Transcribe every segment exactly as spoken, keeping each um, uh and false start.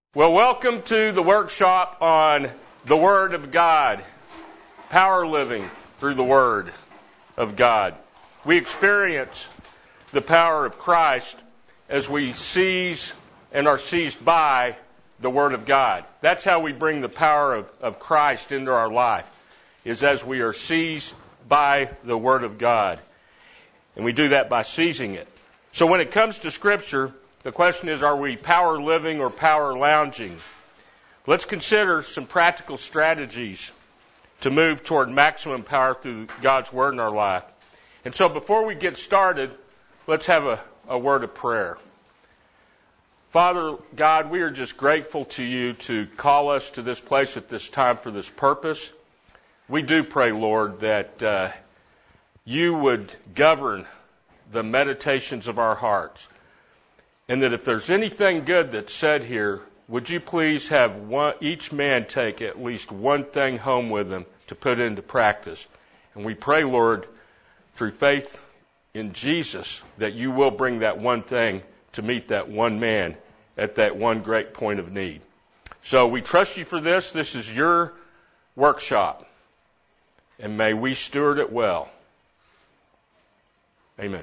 Well, welcome to the workshop on the Word of God, power living through the Word of God. We experience the power of Christ as we seize and are seized by the Word of God. That's how we bring the power of, of Christ into our life, is as we are seized by the Word of God. And we do that by seizing it. So when it comes to Scripture, the question is, are we power living or power lounging? Let's consider some practical strategies to move toward maximum power through God's Word in our life. And so before we get started, let's have a, a word of prayer. Father God, we are just grateful to you to call us to this place at this time for this purpose. We do pray, Lord, that uh, you would govern the meditations of our hearts. And that if there's anything good that's said here, would you please have one, each man take at least one thing home with them to put into practice. And we pray, Lord, through faith in Jesus, that you will bring that one thing to meet that one man at that one great point of need. So we trust you for this. This is your workshop. And may we steward it well. Amen.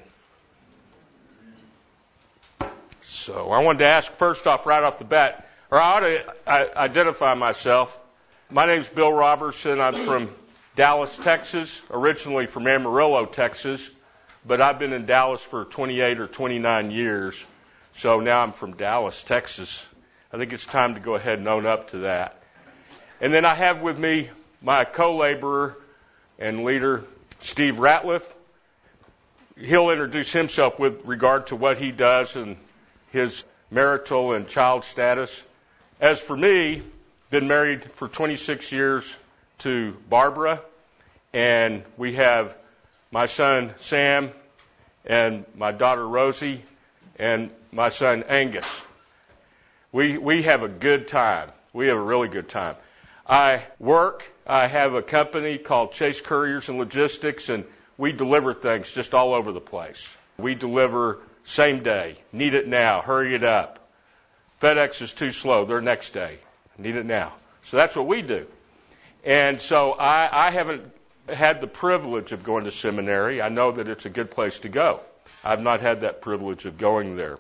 So I wanted to ask first off, right off the bat, or I ought to I, identify myself. My name's Bill Robertson. I'm from Dallas, Texas, originally from Amarillo, Texas, but I've been in Dallas for twenty-eight or twenty-nine years. So now I'm from Dallas, Texas. I think it's time to go ahead and own up to that. And then I have with me my co-laborer and leader, Steve Ratliff. He'll introduce himself with regard to what he does and his marital and child status. As for me, been married for twenty-six years to Barbara, and we have my son Sam and my daughter Rosie and my son Angus. We we have a good time. We have a really good time. I work. I have a company called Chase Couriers and Logistics, and we deliver things just all over the place. We deliver same day. Need it now. Hurry it up. FedEx is too slow. They're next day. Need it now. So that's what we do. And so I, I haven't had the privilege of going to seminary. I know that it's a good place to go. I've not had that privilege of going there.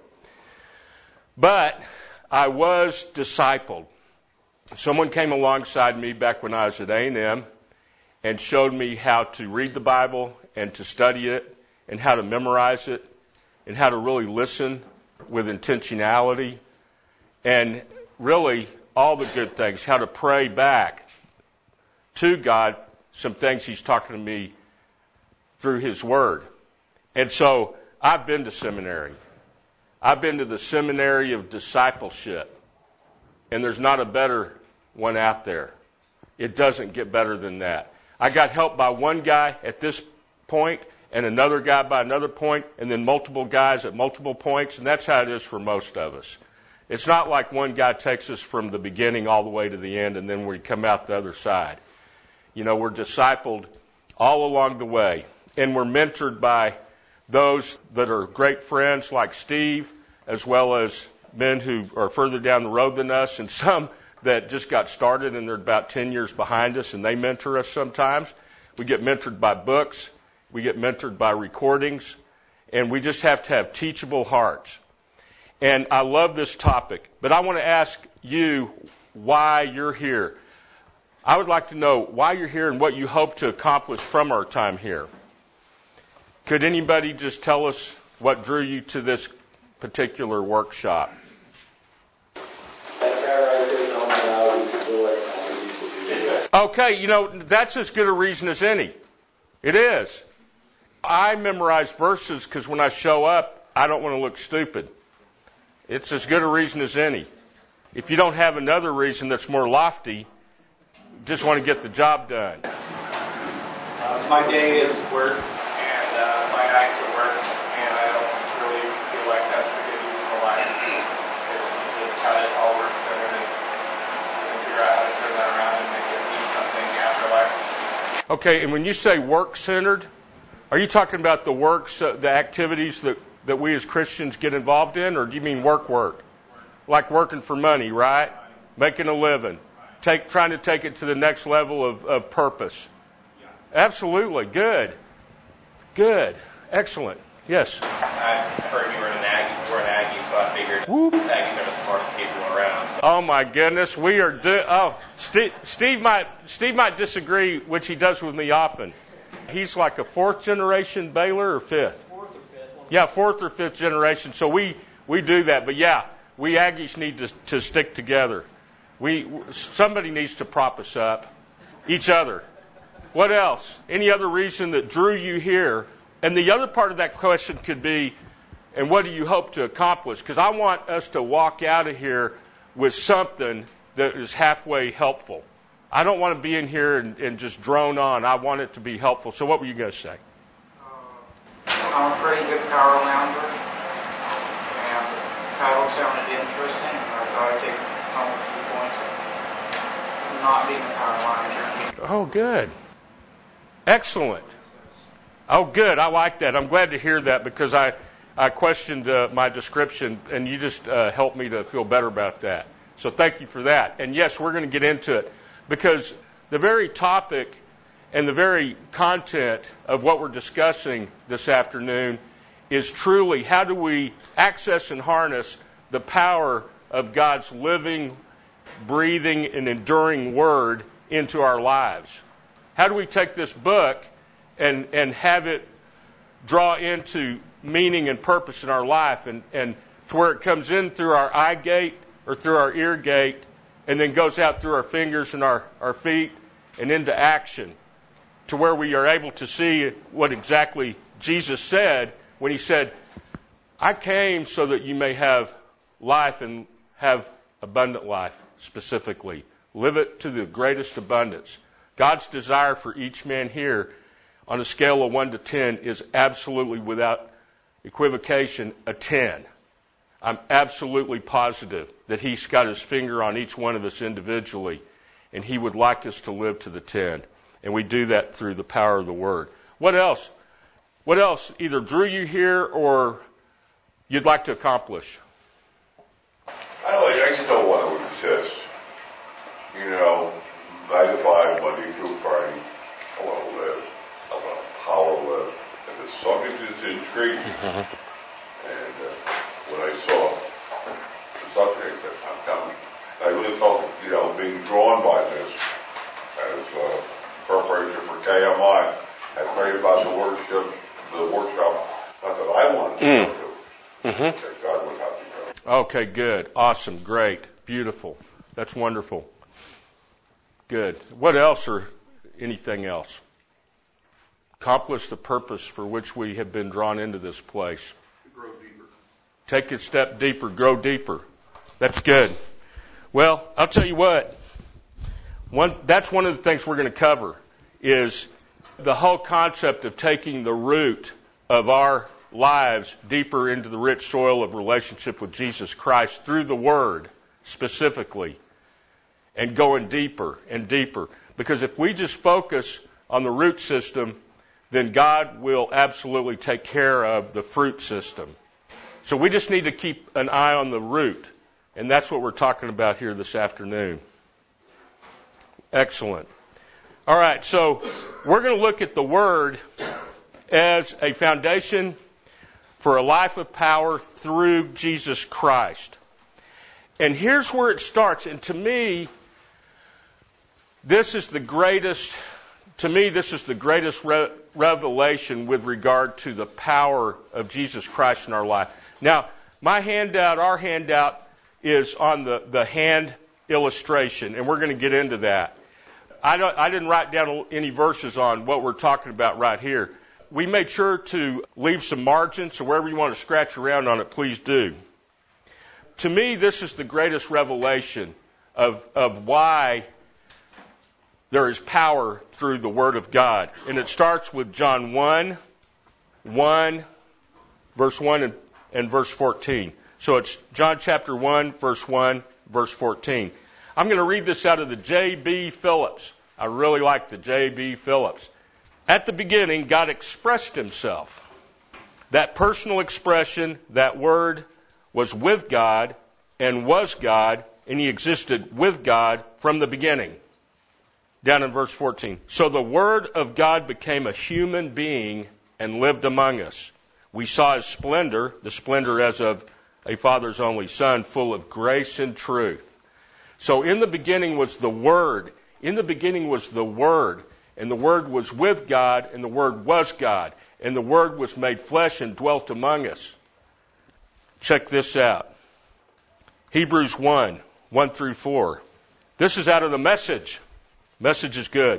But I was discipled. Someone came alongside me back when I was at A and M and showed me how to read the Bible and to study it and how to memorize it, and how to really listen with intentionality, and really all the good things, how to pray back to God some things he's talking to me through his word. And so I've been to seminary. I've been to the seminary of discipleship, and there's not a better one out there. It doesn't get better than that. I got helped by one guy at this point, and another guy by another point, and then multiple guys at multiple points, and that's how it is for most of us. It's not like one guy takes us from the beginning all the way to the end, and then we come out the other side. You know, we're discipled all along the way, and we're mentored by those that are great friends like Steve, as well as men who are further down the road than us, and some that just got started and they're about ten years behind us, and they mentor us sometimes. We get mentored by books. We get mentored by recordings, and we just have to have teachable hearts. And I love this topic, but I want to ask you why you're here. I would like to know why you're here and what you hope to accomplish from our time here. Could anybody just tell us what drew you to this particular workshop? Okay, you know, that's as good a reason as any. It is. I memorize verses because when I show up, I don't want to look stupid. It's as good a reason as any. If you don't have another reason that's more lofty, just want to get the job done. Uh, my day is work, and uh, my nights are work, and I don't really feel like that's a good use of my life. It's just how it all works, and then figure out how to turn that around and make it mean something after life. Okay, and when you say work-centered, are you talking about the works, uh, the activities that, that we as Christians get involved in, or do you mean work work? like working for money, right? Making a living. Take, trying to take it to the next level of, of purpose. Absolutely. Good. Good. Excellent. Yes? I heard you were an Aggie, we're an Aggie, so I figured Whoop. Aggies are the smartest people around. So. Oh my goodness, we are do. Oh, Steve, Steve might Steve might disagree, which he does with me often. He's like a fourth generation Baylor or fifth. Fourth or fifth. Yeah, fourth or fifth generation. So we we do that. But yeah, we Aggies need to to stick together. We somebody needs to prop us up, each other. What else? Any other reason that drew you here? And the other part of that question could be, and what do you hope to accomplish? Because I want us to walk out of here with something that is halfway helpful. I don't want to be in here and, and just drone on. I want it to be helpful. So what were you going to say? Uh, I'm a pretty good power lounger, and the title sounded interesting, and I thought I'd take home a few points of not being a power lounger. Oh, good. Excellent. Oh, good. I like that. I'm glad to hear that because I, I questioned uh, my description, and you just uh, helped me to feel better about that. So thank you for that. And yes, we're going to get into it because the very topic and the very content of what we're discussing this afternoon is truly how do we access and harness the power of God's living, breathing, and enduring Word into our lives. How do we take this book and and have it draw into meaning and purpose in our life and, and to where it comes in through our eye gate or through our ear gate and then goes out through our fingers and our, our feet and into action to where we are able to see what exactly Jesus said when he said, I came so that you may have life and have abundant life specifically. Live it to the greatest abundance. God's desire for each man here on a scale of one to ten is absolutely without equivocation a ten. I'm absolutely positive that he's got his finger on each one of us individually, and he would like us to live to the ten. And we do that through the power of the Word. What else? What else either drew you here or you'd like to accomplish? I don't like, I just don't want to insist. You know, nine to five, Monday through Friday, I want to live. I want to power live. And the subject is intriguing. Mm-hmm. And uh, when I saw the subject, I said, I'm coming. I really felt, you know, being drawn by this as uh, preparation for K M I. I prayed about the worship, the workshop. Not that I wanted to mm. go to. Mm-hmm. That God would have me go. Okay, good. Awesome. Great. Beautiful. That's wonderful. Good. What else or anything else? Accomplish the purpose for which we have been drawn into this place. Grow deeper. Take a step deeper. Grow deeper. That's good. Well, I'll tell you what. One, that's one of the things we're going to cover is the whole concept of taking the root of our lives deeper into the rich soil of relationship with Jesus Christ through the Word specifically. And going deeper and deeper. Because if we just focus on the root system, then God will absolutely take care of the fruit system. So we just need to keep an eye on the root. And that's what we're talking about here this afternoon. Excellent. All right, so we're going to look at the Word as a foundation for a life of power through Jesus Christ. And here's where it starts. And to me, This is the greatest, to me, this is the greatest re- revelation with regard to the power of Jesus Christ in our life. Now, my handout, our handout, is on the, the hand illustration, and we're going to get into that. I, don't, I didn't write down any verses on what we're talking about right here. We made sure to leave some margin, so wherever you want to scratch around on it, please do. To me, this is the greatest revelation of, of why there is power through the Word of God. And it starts with John one, one, verse one and, and verse fourteen. So it's John chapter one, verse one, verse fourteen. I'm going to read this out of the J B Phillips. I really like the J B Phillips. At the beginning, God expressed himself. That personal expression, that Word, was with God and was God, and he existed with God from the beginning. Down in verse fourteen. So the Word of God became a human being and lived among us. We saw his splendor, the splendor as of a Father's only Son, full of grace and truth. So in the beginning was the Word. In the beginning was the Word. And the Word was with God, and the Word was God. And the Word was made flesh and dwelt among us. Check this out. Hebrews one, one through four. This is out of the Message. Message is good.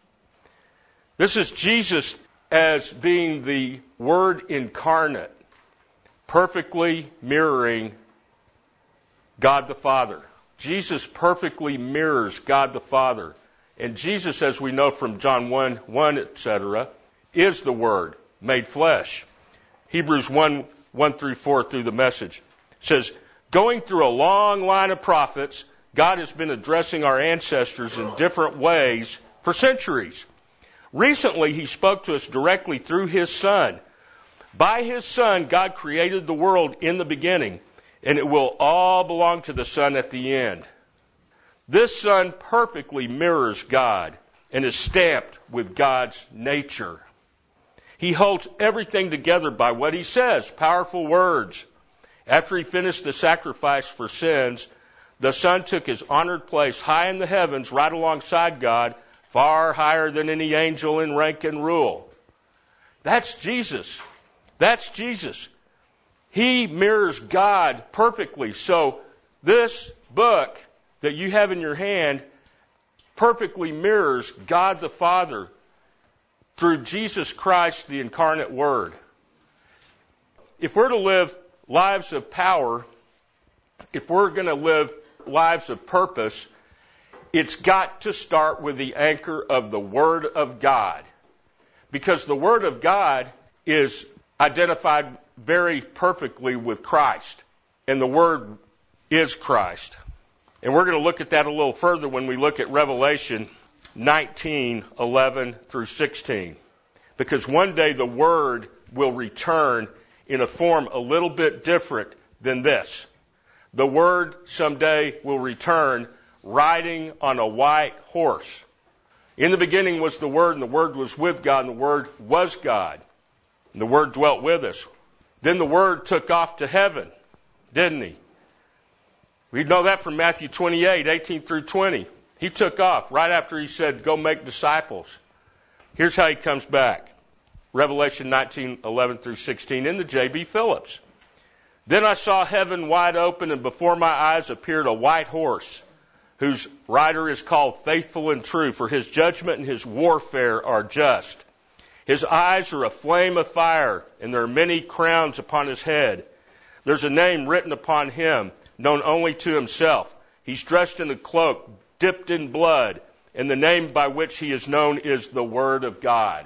This is Jesus as being the Word incarnate, perfectly mirroring God the Father. Jesus perfectly mirrors God the Father. And Jesus, as we know from John one, one, et cetera, is the Word made flesh. Hebrews one, one through four through the Message says, going through a long line of prophets, God has been addressing our ancestors in different ways for centuries. Recently, he spoke to us directly through his Son. By his Son, God created the world in the beginning, and it will all belong to the Son at the end. This Son perfectly mirrors God and is stamped with God's nature. He holds everything together by what he says, powerful words. After he finished the sacrifice for sins, the Son took his honored place high in the heavens, right alongside God, far higher than any angel in rank and rule. That's Jesus. That's Jesus. He mirrors God perfectly. So this book that you have in your hand perfectly mirrors God the Father through Jesus Christ, the incarnate Word. If we're to live lives of power, if we're going to live lives of purpose, it's got to start with the anchor of the Word of God. Because the Word of God is identified very perfectly with Christ. And the Word is Christ. And we're going to look at that a little further when we look at Revelation nineteen, eleven through sixteen. Because one day the Word will return in a form a little bit different than this. The Word someday will return riding on a white horse. In the beginning was the Word, and the Word was with God, and the Word was God. And the Word dwelt with us. Then the Word took off to heaven, didn't he? We know that from Matthew twenty-eight, eighteen through twenty. He took off right after he said, go make disciples. Here's how he comes back. Revelation nineteen, eleven through sixteen in the J B Phillips. Then I saw heaven wide open, and before my eyes appeared a white horse, whose rider is called Faithful and True, for his judgment and his warfare are just. His eyes are a flame of fire, and there are many crowns upon his head. There's a name written upon him, known only to himself. He's dressed in a cloak, dipped in blood, and the name by which he is known is the Word of God.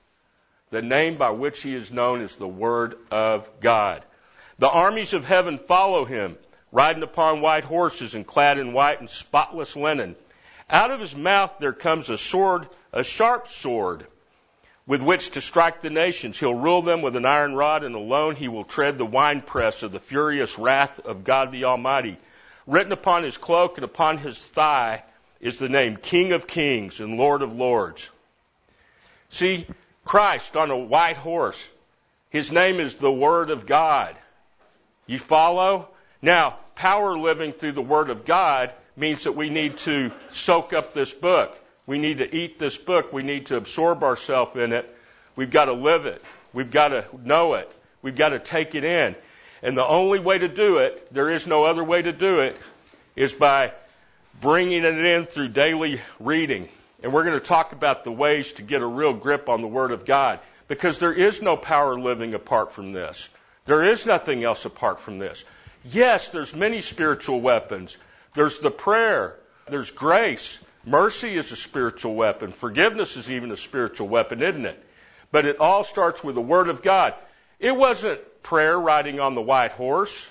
The name by which he is known is the Word of God. The armies of heaven follow him, riding upon white horses and clad in white and spotless linen. Out of his mouth there comes a sword, a sharp sword, with which to strike the nations. He'll rule them with an iron rod, and alone he will tread the winepress of the furious wrath of God the Almighty. Written upon his cloak and upon his thigh is the name King of Kings and Lord of Lords. See, Christ on a white horse. His name is the Word of God. You follow? Now, power living through the Word of God means that we need to soak up this book. We need to eat this book. We need to absorb ourselves in it. We've got to live it. We've got to know it. We've got to take it in. And the only way to do it, there is no other way to do it, is by bringing it in through daily reading. And we're going to talk about the ways to get a real grip on the Word of God. Because there is no power living apart from this. There is nothing else apart from this. Yes, there's many spiritual weapons. There's the prayer. There's grace. Mercy is a spiritual weapon. Forgiveness is even a spiritual weapon, isn't it? But it all starts with the Word of God. It wasn't prayer riding on the white horse.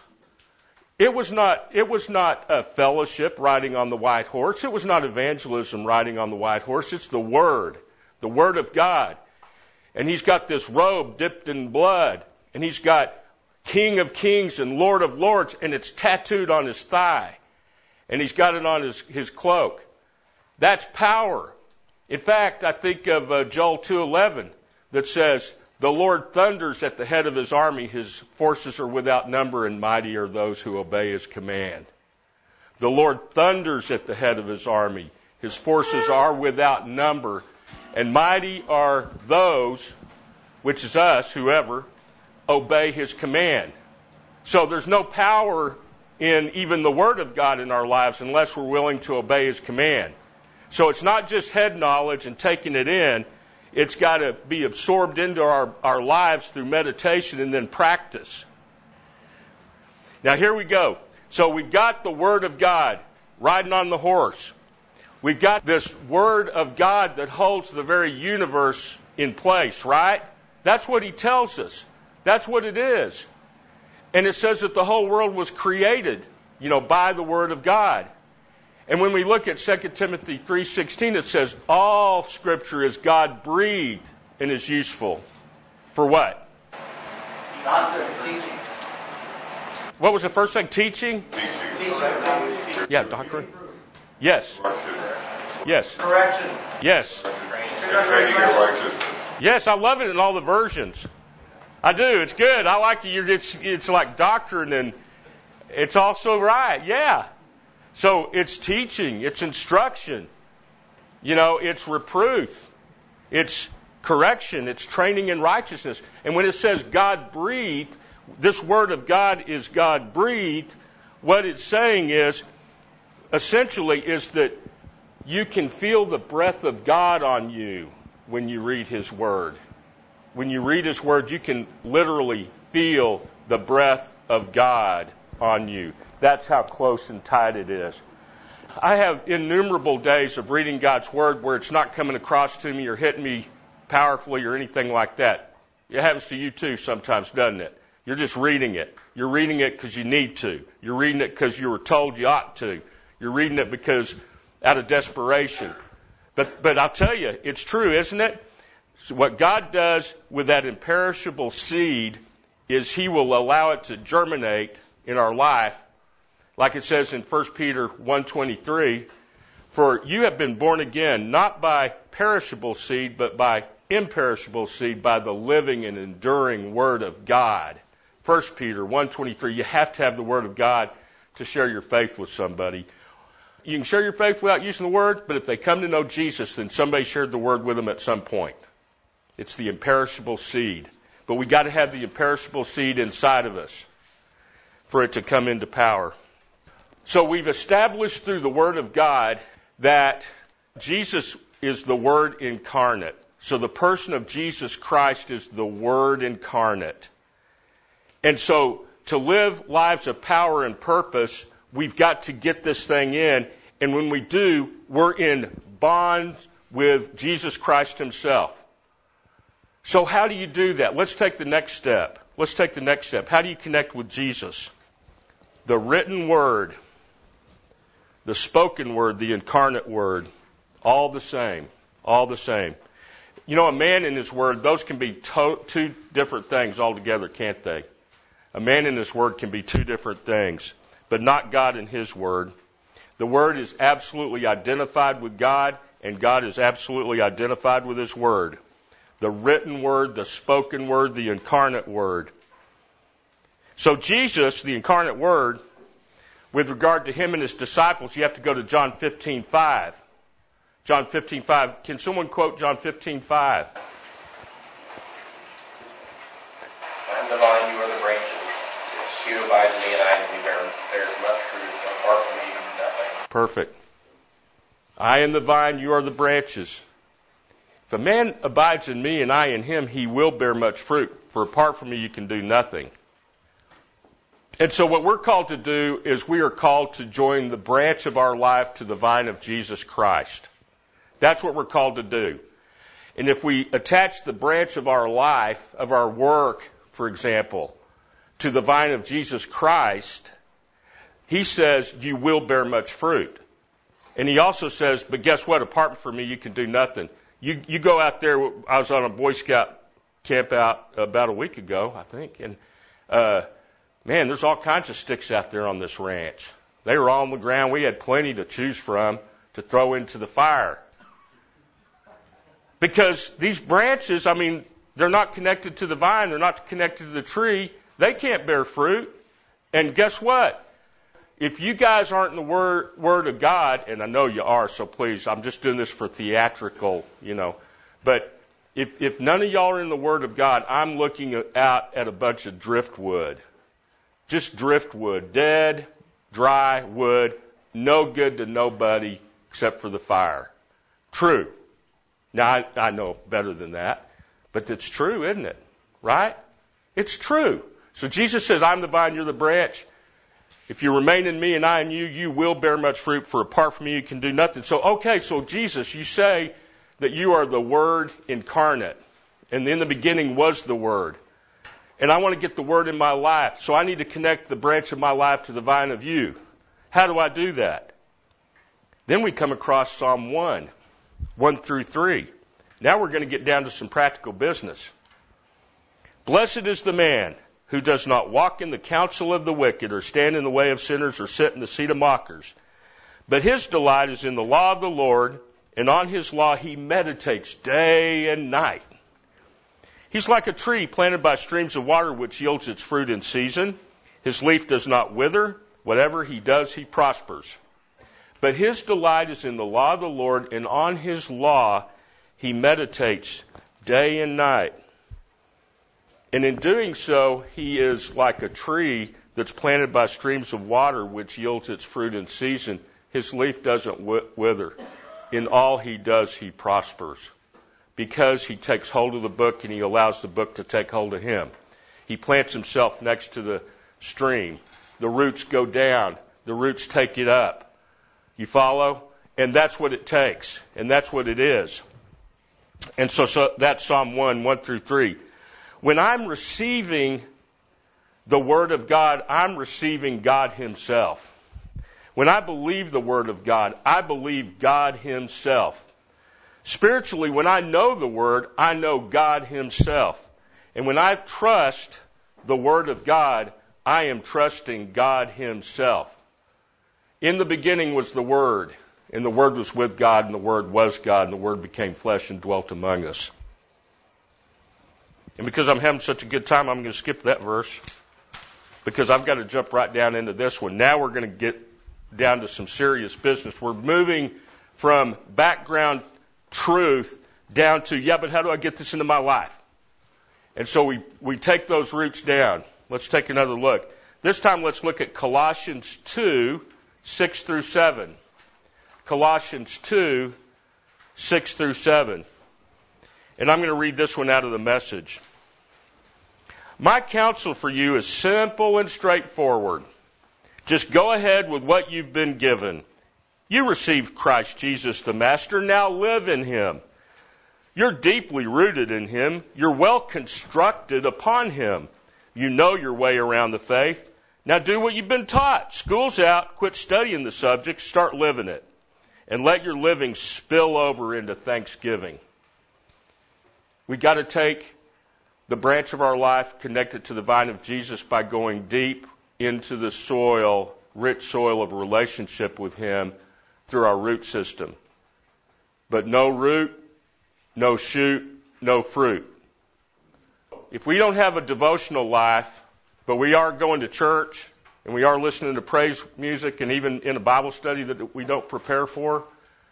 It was not, it was not a fellowship riding on the white horse. It was not evangelism riding on the white horse. It's the Word, the Word of God. And he's got this robe dipped in blood. And he's got King of Kings and Lord of Lords, and it's tattooed on his thigh. And he's got it on his, his cloak. That's power. In fact, I think of uh, Joel two eleven that says, the Lord thunders at the head of his army. His forces are without number, and mighty are those who obey his command. The Lord thunders at the head of his army. His forces are without number, and mighty are those, which is us, whoever, obey his command. So there's no power in even the Word of God in our lives unless we're willing to obey his command. So it's not just head knowledge and taking it in. It's got to be absorbed into our, our lives through meditation and then practice. Now here we go. So we've got the Word of God riding on the horse. We've got this Word of God that holds the very universe in place, right? That's what he tells us. That's what it is. And it says that the whole world was created, you know, by the Word of God. And when we look at Second Timothy three sixteen, it says, all Scripture is God-breathed and is useful. For what? Doctrine, teaching. What was the first thing? Teaching? Teaching. Yeah, doctrine. Yes. Yes. Correction. Yes. Training in righteousness. Yes, I love it in all the versions. I do. It's good. I like it. It's, it's like doctrine, and it's also right. Yeah. So it's teaching. It's instruction. You know, it's reproof. It's correction. It's training in righteousness. And when it says God breathed, this Word of God is God breathed. What it's saying is, essentially, is that you can feel the breath of God on you when you read His Word. When you read His Word, you can literally feel the breath of God on you. That's how close and tight it is. I have innumerable days of reading God's Word where it's not coming across to me or hitting me powerfully or anything like that. It happens to you too sometimes, doesn't it? You're just reading it. You're reading it because you need to. You're reading it because you were told you ought to. You're reading it because out of desperation. But but I'll tell you, it's true, isn't it? So what God does with that imperishable seed is He will allow it to germinate in our life, like it says in First Peter one twenty-three, for you have been born again, not by perishable seed, but by imperishable seed, by the living and enduring Word of God. First Peter one twenty-three, you have to have the Word of God to share your faith with somebody. You can share your faith without using the Word, but if they come to know Jesus, then somebody shared the Word with them at some point. It's the imperishable seed. But we got to have the imperishable seed inside of us for it to come into power. So we've established through the Word of God that Jesus is the Word incarnate. So the person of Jesus Christ is the Word incarnate. And so to live lives of power and purpose, we've got to get this thing in. And when we do, we're in bond with Jesus Christ Himself. So how do you do that? Let's take the next step. Let's take the next step. How do you connect with Jesus? The written Word, the spoken Word, the incarnate Word, all the same, all the same. You know, a man and his Word, those can be to- two different things altogether, can't they? A man and his Word can be two different things, but not God and His Word. The Word is absolutely identified with God, and God is absolutely identified with His Word. The written Word, the spoken Word, the incarnate Word. So Jesus, the incarnate Word, with regard to Him and His disciples, you have to go to John fifteen five. John fifteen five. Can someone quote John fifteen five? I am the vine, you are the branches. He who abides in me and I in you bear, bears much fruit. Apart from me, you can do nothing. Perfect. I am the vine, you are the branches. If a man abides in me and I in him, he will bear much fruit. For apart from me, you can do nothing. And so what we're called to do is we are called to join the branch of our life to the vine of Jesus Christ. That's what we're called to do. And if we attach the branch of our life, of our work, for example, to the vine of Jesus Christ, He says you will bear much fruit. And He also says, but guess what? Apart from me, you can do nothing. You you go out there. I was on a Boy Scout camp out about a week ago, I think, and uh, man, there's all kinds of sticks out there on this ranch. They were all on the ground. We had plenty to choose from to throw into the fire. Because these branches, I mean, they're not connected to the vine. They're not connected to the tree. They can't bear fruit. And guess what? If you guys aren't in the word, word of God, and I know you are, so please, I'm just doing this for theatrical, you know. But if, if none of y'all are in the Word of God, I'm looking out at a bunch of driftwood. Just driftwood. Dead, dry wood. No good to nobody except for the fire. True. Now, I, I know better than that. But it's true, isn't it? Right? It's true. So Jesus says, I'm the vine, you're the branch. If you remain in me and I in you, you will bear much fruit, for apart from me you can do nothing. So, okay, so Jesus, you say that you are the Word incarnate. And in the beginning was the Word. And I want to get the Word in my life. So I need to connect the branch of my life to the vine of you. How do I do that? Then we come across Psalm one, one through three. Now we're going to get down to some practical business. Blessed is the man who does not walk in the counsel of the wicked, or stand in the way of sinners, or sit in the seat of mockers. But his delight is in the law of the Lord, and on his law he meditates day and night. He's like a tree planted by streams of water, which yields its fruit in season. His leaf does not wither. Whatever he does, he prospers. But his delight is in the law of the Lord, and on his law he meditates day and night. And in doing so, he is like a tree that's planted by streams of water, which yields its fruit in season. His leaf doesn't wither. In all he does, he prospers. Because he takes hold of the book and he allows the book to take hold of him. He plants himself next to the stream. The roots go down. The roots take it up. You follow? And that's what it takes. And that's what it is. And so, so that's Psalm one, one through three. When I'm receiving the Word of God, I'm receiving God Himself. When I believe the Word of God, I believe God Himself. Spiritually, when I know the Word, I know God Himself. And when I trust the Word of God, I am trusting God Himself. In the beginning was the Word, and the Word was with God, and the Word was God, and the Word became flesh and dwelt among us. And because I'm having such a good time, I'm going to skip that verse, because I've got to jump right down into this one. Now we're going to get down to some serious business. We're moving from background truth down to, yeah, but how do I get this into my life? And so we, we take those roots down. Let's take another look. This time let's look at Colossians two, six through seven. Colossians two, six through seven. And I'm going to read this one out of the Message. My counsel for you is simple and straightforward. Just go ahead with what you've been given. You received Christ Jesus the Master. Now live in Him. You're deeply rooted in Him. You're well constructed upon Him. You know your way around the faith. Now do what you've been taught. School's out. Quit studying the subject. Start living it. And let your living spill over into thanksgiving. We got to take the branch of our life, connect it to the vine of Jesus by going deep into the soil, rich soil of a relationship with Him through our root system. But no root, no shoot, no fruit. If we don't have a devotional life, but we are going to church and we are listening to praise music and even in a Bible study that we don't prepare for,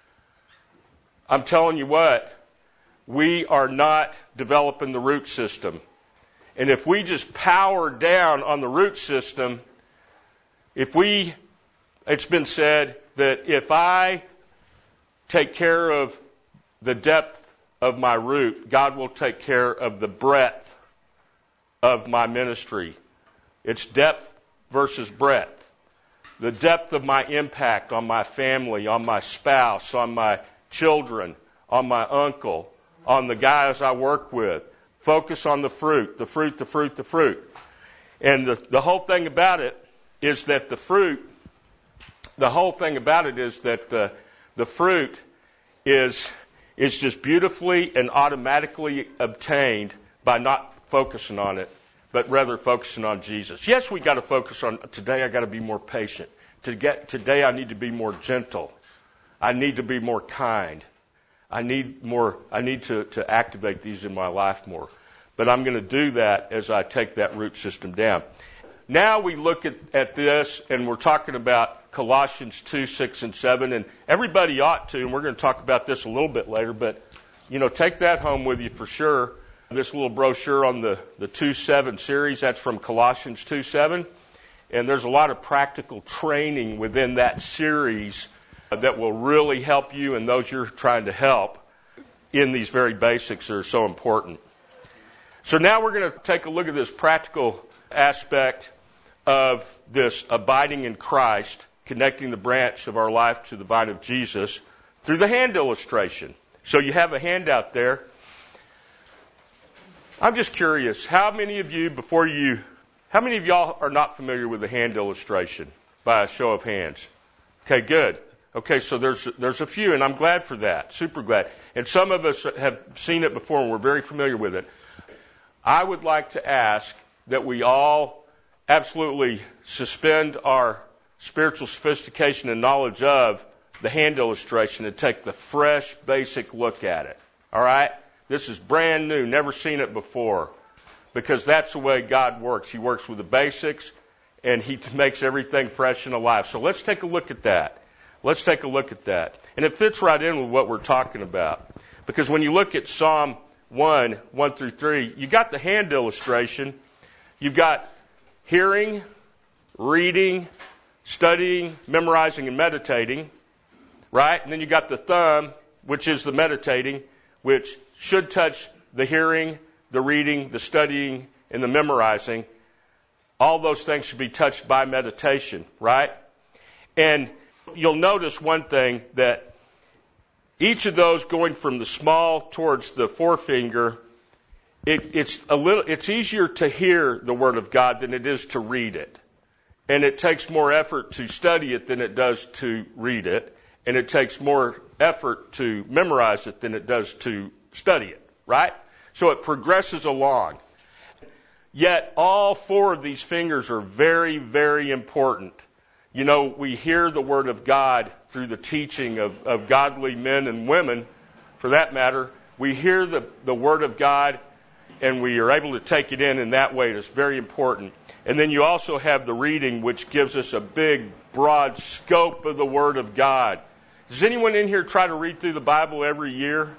I'm telling you what, we are not developing the root system. And if we just power down on the root system, if we, it's been said that if I take care of the depth of my root, God will take care of the breadth of my ministry. It's depth versus breadth. The depth of my impact on my family, on my spouse, on my children, on my uncle, on the guys I work with. Focus on the fruit, the fruit, the fruit, the fruit. And the, the whole thing about it is that the fruit, the whole thing about it is that the, the fruit is, is just beautifully and automatically obtained by not focusing on it, but rather focusing on Jesus. Yes, we got to focus on, today I got to be more patient. To get, today I need to be more gentle. I need to be more kind. I need more, I need to, to activate these in my life more. But I'm going to do that as I take that root system down. Now we look at, at this, and we're talking about Colossians two, six, and seven, and everybody ought to, and we're going to talk about this a little bit later, but, you know, take that home with you for sure. This little brochure on the, the two seven series, that's from Colossians two seven, and there's a lot of practical training within that series that will really help you and those you're trying to help in these very basics that are so important. So now we're going to take a look at this practical aspect of this abiding in Christ, connecting the branch of our life to the vine of Jesus through the hand illustration. So you have a handout there. I'm just curious, how many of you, before you, how many of y'all are not familiar with the hand illustration by a show of hands? Okay, good. Okay, so there's there's a few, and I'm glad for that, super glad. And some of us have seen it before, and we're very familiar with it. I would like to ask that we all absolutely suspend our spiritual sophistication and knowledge of the hand illustration and take the fresh, basic look at it. All right? This is brand new, never seen it before, because that's the way God works. He works with the basics, and He makes everything fresh and alive. So let's take a look at that. Let's take a look at that. And it fits right in with what we're talking about. Because when you look at Psalm one, one through three, you got the hand illustration. You've got hearing, reading, studying, memorizing, and meditating, right? And then you got the thumb, which is the meditating, which should touch the hearing, the reading, the studying, and the memorizing. All those things should be touched by meditation, right? And you'll notice one thing, that each of those going from the small towards the forefinger, it, it's a little, it's easier to hear the Word of God than it is to read it. And it takes more effort to study it than it does to read it. And it takes more effort to memorize it than it does to study it, right? So it progresses along. Yet all four of these fingers are very, very important. You know, we hear the Word of God through the teaching of, of godly men and women, for that matter. We hear the, the Word of God, and we are able to take it in in that way. It's very important. And then you also have the reading, which gives us a big, broad scope of the Word of God. Does anyone in here try to read through the Bible every year?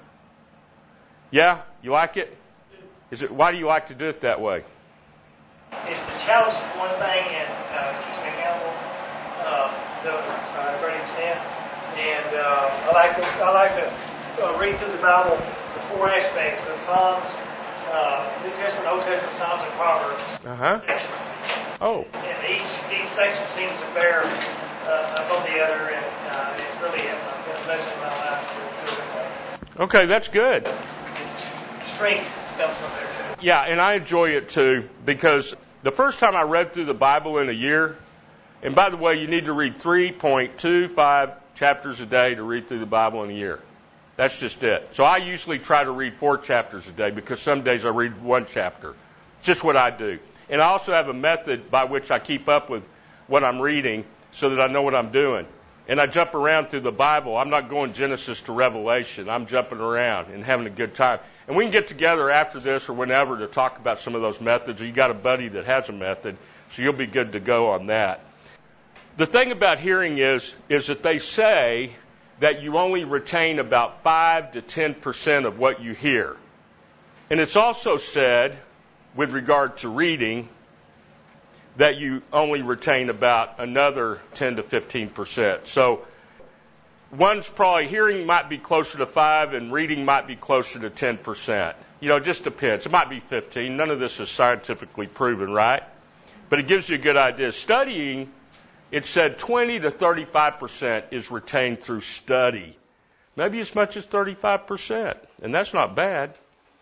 Yeah? You like it? Is it? Why do you like to do it that way? It's a challenge for one thing, and uh, keeps me accountable. Uh, the uh, Brady Sin, and uh, I like to I like to uh, read through the Bible, the four aspects: the Psalms, uh, New Testament, Old Testament, Psalms, and Proverbs. Uh huh. Sections. Oh. And each each section seems to bear uh, upon the other, and uh, it's really uh, been a blessing in my life to do it that way. Okay, that's good. It's, strength comes from there too. Yeah, and I enjoy it too, because the first time I read through the Bible in a year. And by the way, you need to read three point two five chapters a day to read through the Bible in a year. That's just it. So I usually try to read four chapters a day, because some days I read one chapter. It's just what I do. And I also have a method by which I keep up with what I'm reading so that I know what I'm doing. And I jump around through the Bible. I'm not going Genesis to Revelation. I'm jumping around and having a good time. And we can get together after this or whenever to talk about some of those methods. Or you got a buddy that has a method, so you'll be good to go on that. The thing about hearing is, is that they say that you only retain about five to ten percent of what you hear. And it's also said, with regard to reading, that you only retain about another ten to fifteen percent. So one's probably, hearing might be closer to five and reading might be closer to ten percent. You know, it just depends. It might be fifteen. None of this is scientifically proven, right? But it gives you a good idea. Studying, it said twenty to thirty-five percent is retained through study. Maybe as much as thirty-five percent. And that's not bad.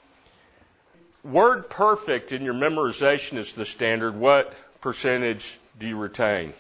Word perfect in your memorization is the standard. What percentage do you retain?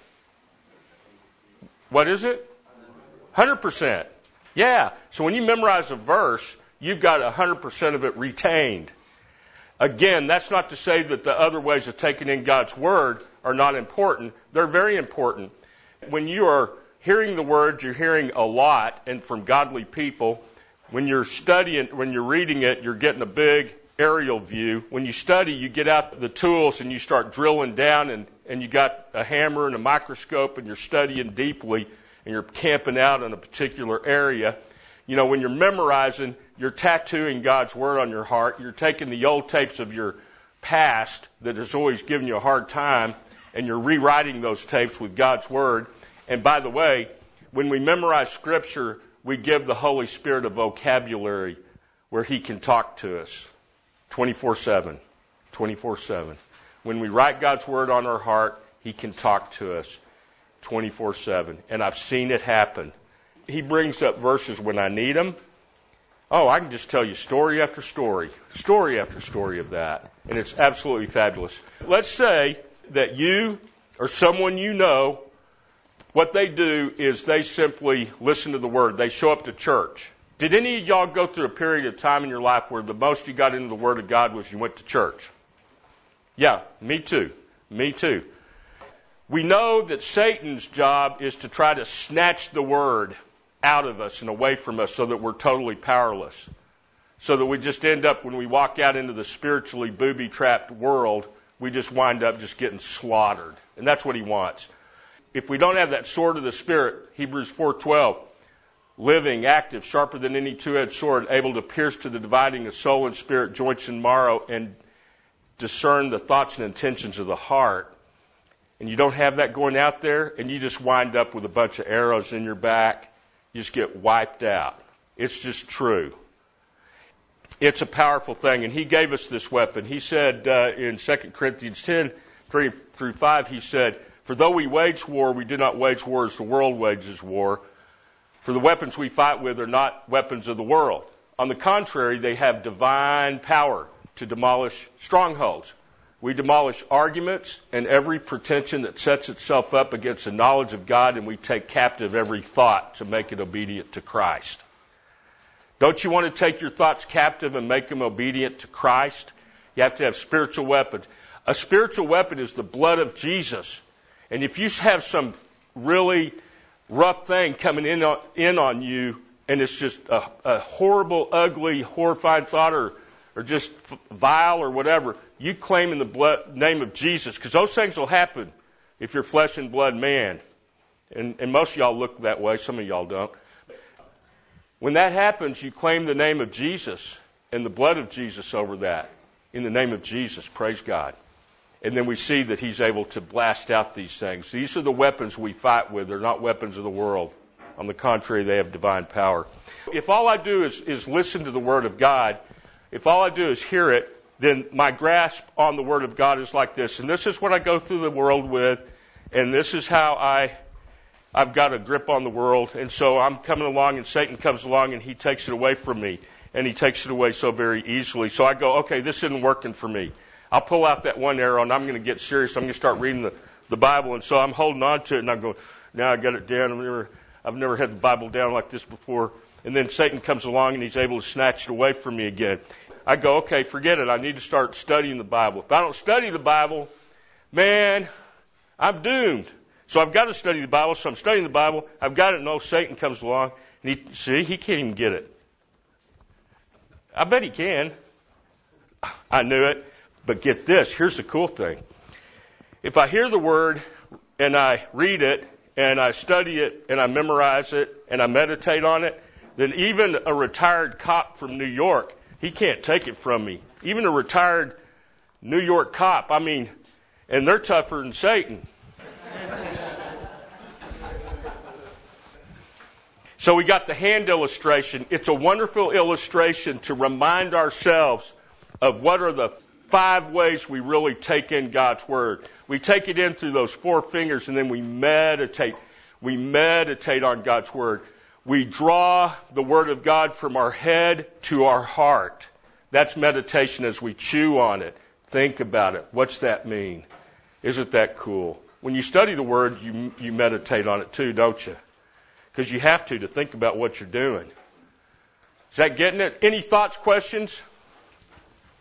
What is it? one hundred percent. Yeah. So when you memorize a verse, you've got one hundred percent of it retained. Again, that's not to say that the other ways of taking in God's Word are not important. They're very important. When you are hearing the Word, you're hearing a lot, and from godly people. When you're studying, when you're reading it, you're getting a big aerial view. When you study, you get out the tools and you start drilling down, and, and you got a hammer and a microscope, and you're studying deeply, and you're camping out in a particular area. You know, when you're memorizing, you're tattooing God's Word on your heart. You're taking the old tapes of your past that has always given you a hard time, and you're rewriting those tapes with God's Word. And by the way, when we memorize Scripture, we give the Holy Spirit a vocabulary where He can talk to us twenty-four seven. twenty-four seven. When we write God's Word on our heart, He can talk to us twenty-four seven. And I've seen it happen. He brings up verses when I need them. Oh, I can just tell you story after story, story after story of that. And it's absolutely fabulous. Let's say that you or someone you know, what they do is they simply listen to the Word. They show up to church. Did any of y'all go through a period of time in your life where the most you got into the Word of God was you went to church? Yeah, me too. Me too. We know that Satan's job is to try to snatch the Word out of us and away from us so that we're totally powerless. So that we just end up, when we walk out into the spiritually booby-trapped world, we just wind up just getting slaughtered. And that's what he wants. If we don't have that sword of the Spirit, Hebrews four twelve, living, active, sharper than any two-edged sword, able to pierce to the dividing of soul and spirit, joints and marrow, and discern the thoughts and intentions of the heart, and you don't have that going out there, and you just wind up with a bunch of arrows in your back, you just get wiped out. It's just true. It's a powerful thing, and he gave us this weapon. He said uh, in Second Corinthians ten, three through five, he said, "For though we wage war, we do not wage war as the world wages war. For the weapons we fight with are not weapons of the world. On the contrary, they have divine power to demolish strongholds. We demolish arguments and every pretension that sets itself up against the knowledge of God, and we take captive every thought to make it obedient to Christ." Don't you want to take your thoughts captive and make them obedient to Christ? You have to have spiritual weapons. A spiritual weapon is the blood of Jesus. And if you have some really rough thing coming in on, in on you, and it's just a, a horrible, ugly, horrifying thought, or, or just vile or whatever, you claim in the blood, name of Jesus, because those things will happen if you're flesh and blood man. And, and most of y'all look that way. Some of y'all don't. When that happens, you claim the name of Jesus and the blood of Jesus over that. In the name of Jesus, praise God. And then we see that he's able to blast out these things. These are the weapons we fight with. They're not weapons of the world. On the contrary, they have divine power. If all I do is, is listen to the Word of God, if all I do is hear it, then my grasp on the Word of God is like this. And this is what I go through the world with, and this is how I, I've got a grip on the world. And so I'm coming along, and Satan comes along, and he takes it away from me. And he takes it away so very easily. So I go, okay, this isn't working for me. I'll pull out that one arrow, and I'm going to get serious. I'm going to start reading the, the Bible. And so I'm holding on to it, and I'm going, now I got it down. I've never, I've never had the Bible down like this before. And then Satan comes along, and he's able to snatch it away from me again. I go, okay, forget it. I need to start studying the Bible. If I don't study the Bible, man, I'm doomed. So I've got to study the Bible. So I'm studying the Bible. I've got it, and oh, Satan comes along, and he, see, he can't even get it. I bet he can. I knew it. But get this, here's the cool thing. If I hear the Word and I read it and I study it and I memorize it and I meditate on it, then even a retired cop from New York, he can't take it from me. Even a retired New York cop, I mean, and they're tougher than Satan. So we got the hand illustration. It's a wonderful illustration to remind ourselves of what are the five ways we really take in God's Word. We take it in through those four fingers, and then we meditate. We meditate on God's Word. We draw the Word of God from our head to our heart. That's meditation as we chew on it. Think about it. What's that mean? Isn't that cool? When you study the Word, you, you meditate on it too, don't you? Because you have to, to think about what you're doing. Is that getting it? Any thoughts, questions?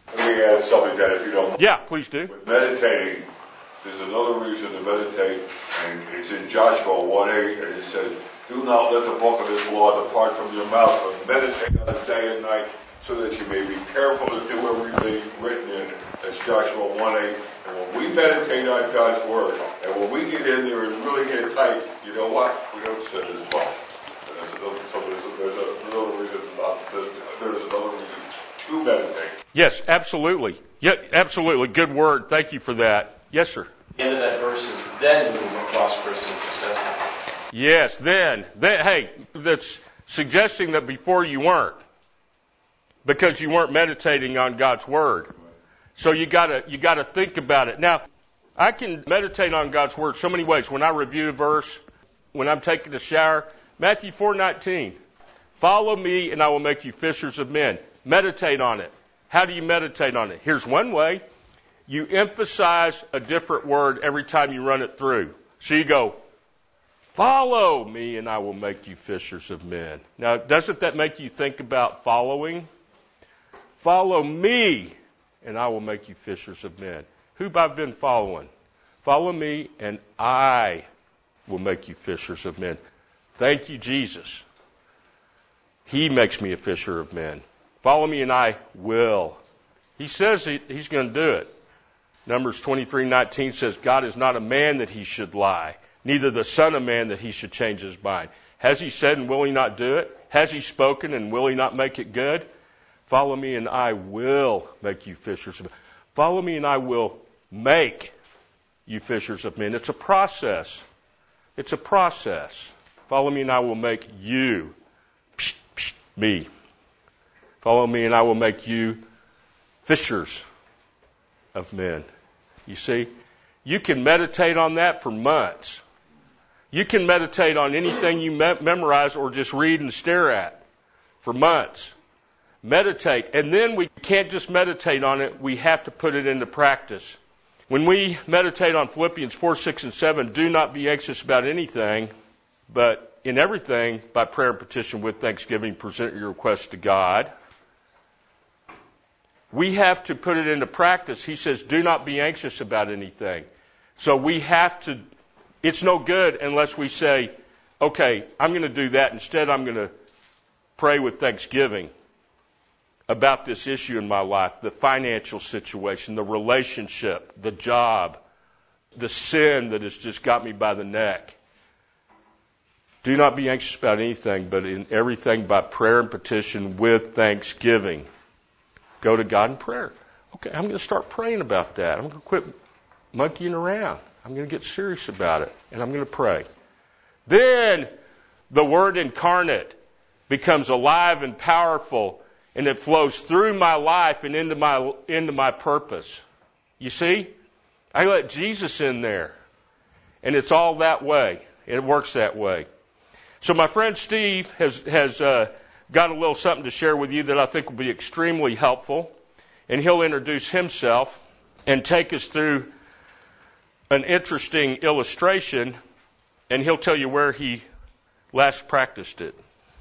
Let me add something that if you don't mind. Yeah, please do. With meditating, there's another reason to meditate, and it's in Joshua one eight, and it says, do not let the book of this law depart from your mouth, but meditate on it day and night, so that you may be careful to do everything written in it. That's Joshua one eight. And when we meditate on God's Word, and when we get in there and really get tight, you know what? We don't sin as well. And that's another, so there's, a, there's a, another reason not, there's another reason to meditate. Yes, absolutely. Yeah, absolutely. Good word. Thank you for that. Yes, sir. The end of that verse is, then we will be prosperous and successful. Yes, then. then. Hey, that's suggesting that before you weren't, because you weren't meditating on God's Word. So you gotta, you gotta think about it. Now, I can meditate on God's Word so many ways. When I review a verse, when I'm taking a shower, Matthew four nineteen, follow me and I will make you fishers of men. Meditate on it. How do you meditate on it? Here's one way. You emphasize a different word every time you run it through. So you go, follow me and I will make you fishers of men. Now, doesn't that make you think about following? Follow me and I will make you fishers of men. Who have I been following? Follow me and I will make you fishers of men. Thank you, Jesus. He makes me a fisher of men. Follow me and I will. He says he, he's going to do it. Numbers twenty-three nineteen says, God is not a man that he should lie, neither the son of man that he should change his mind. Has he said and will he not do it? Has he spoken and will he not make it good? Follow me and I will make you fishers of men. Follow me and I will make you fishers of men. It's a process. It's a process. Follow me and I will make you, psh, psh, me. Follow me and I will make you fishers of men. You see, you can meditate on that for months. You can meditate on anything you me- memorize or just read and stare at for months. Meditate. And then we can't just meditate on it. We have to put it into practice. When we meditate on Philippians four, six, and seven, do not be anxious about anything, but in everything, by prayer and petition with thanksgiving, present your requests to God. We have to put it into practice. He says, do not be anxious about anything. So we have to, it's no good unless we say, okay, I'm going to do that. Instead, I'm going to pray with thanksgiving about this issue in my life, the financial situation, the relationship, the job, the sin that has just got me by the neck. Do not be anxious about anything, but in everything by prayer and petition with thanksgiving. Go to God in prayer. Okay, I'm going to start praying about that. I'm going to quit monkeying around. I'm going to get serious about it, and I'm going to pray. Then the Word incarnate becomes alive and powerful, and it flows through my life and into my into my purpose. You see? I let Jesus in there, and it's all that way. It works that way. So my friend Steve has has uh, got a little something to share with you that I think will be extremely helpful, and he'll introduce himself and take us through an interesting illustration, and he'll tell you where he last practiced it.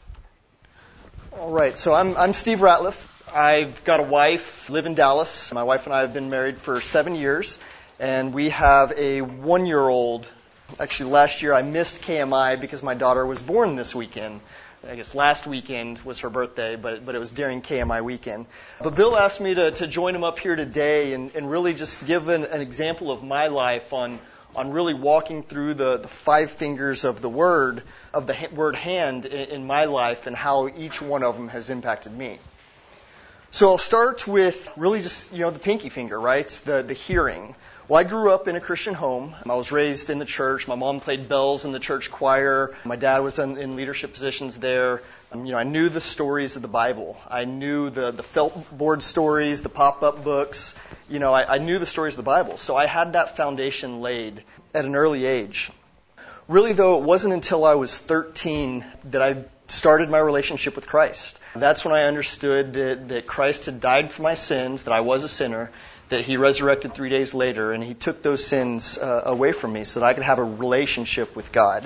All right, so I'm I'm Steve Ratliff. I've got a wife, live in Dallas. My wife and I have been married for seven years, and we have a one-year-old. Actually, last year I missed K M I because my daughter was born this weekend. I guess last weekend was her birthday, but but it was during K M I weekend. But Bill asked me to, to join him up here today and, and really just give an, an example of my life on on really walking through the, the five fingers of the word, of the ha- word hand in, in my life and how each one of them has impacted me. So I'll start with really just, you know, the pinky finger, right? The, the hearing. Well, I grew up in a Christian home. I was raised in the church. My mom played bells in the church choir. My dad was in, in leadership positions there. Um, you know, I knew the stories of the Bible. I knew the, the felt board stories, the pop-up books. You know, I, I knew the stories of the Bible. So I had that foundation laid at an early age. Really, though, it wasn't until I was thirteen that I started my relationship with Christ. That's when I understood that, that Christ had died for my sins, that I was a sinner, that He resurrected three days later, and He took those sins uh, away from me so that I could have a relationship with God.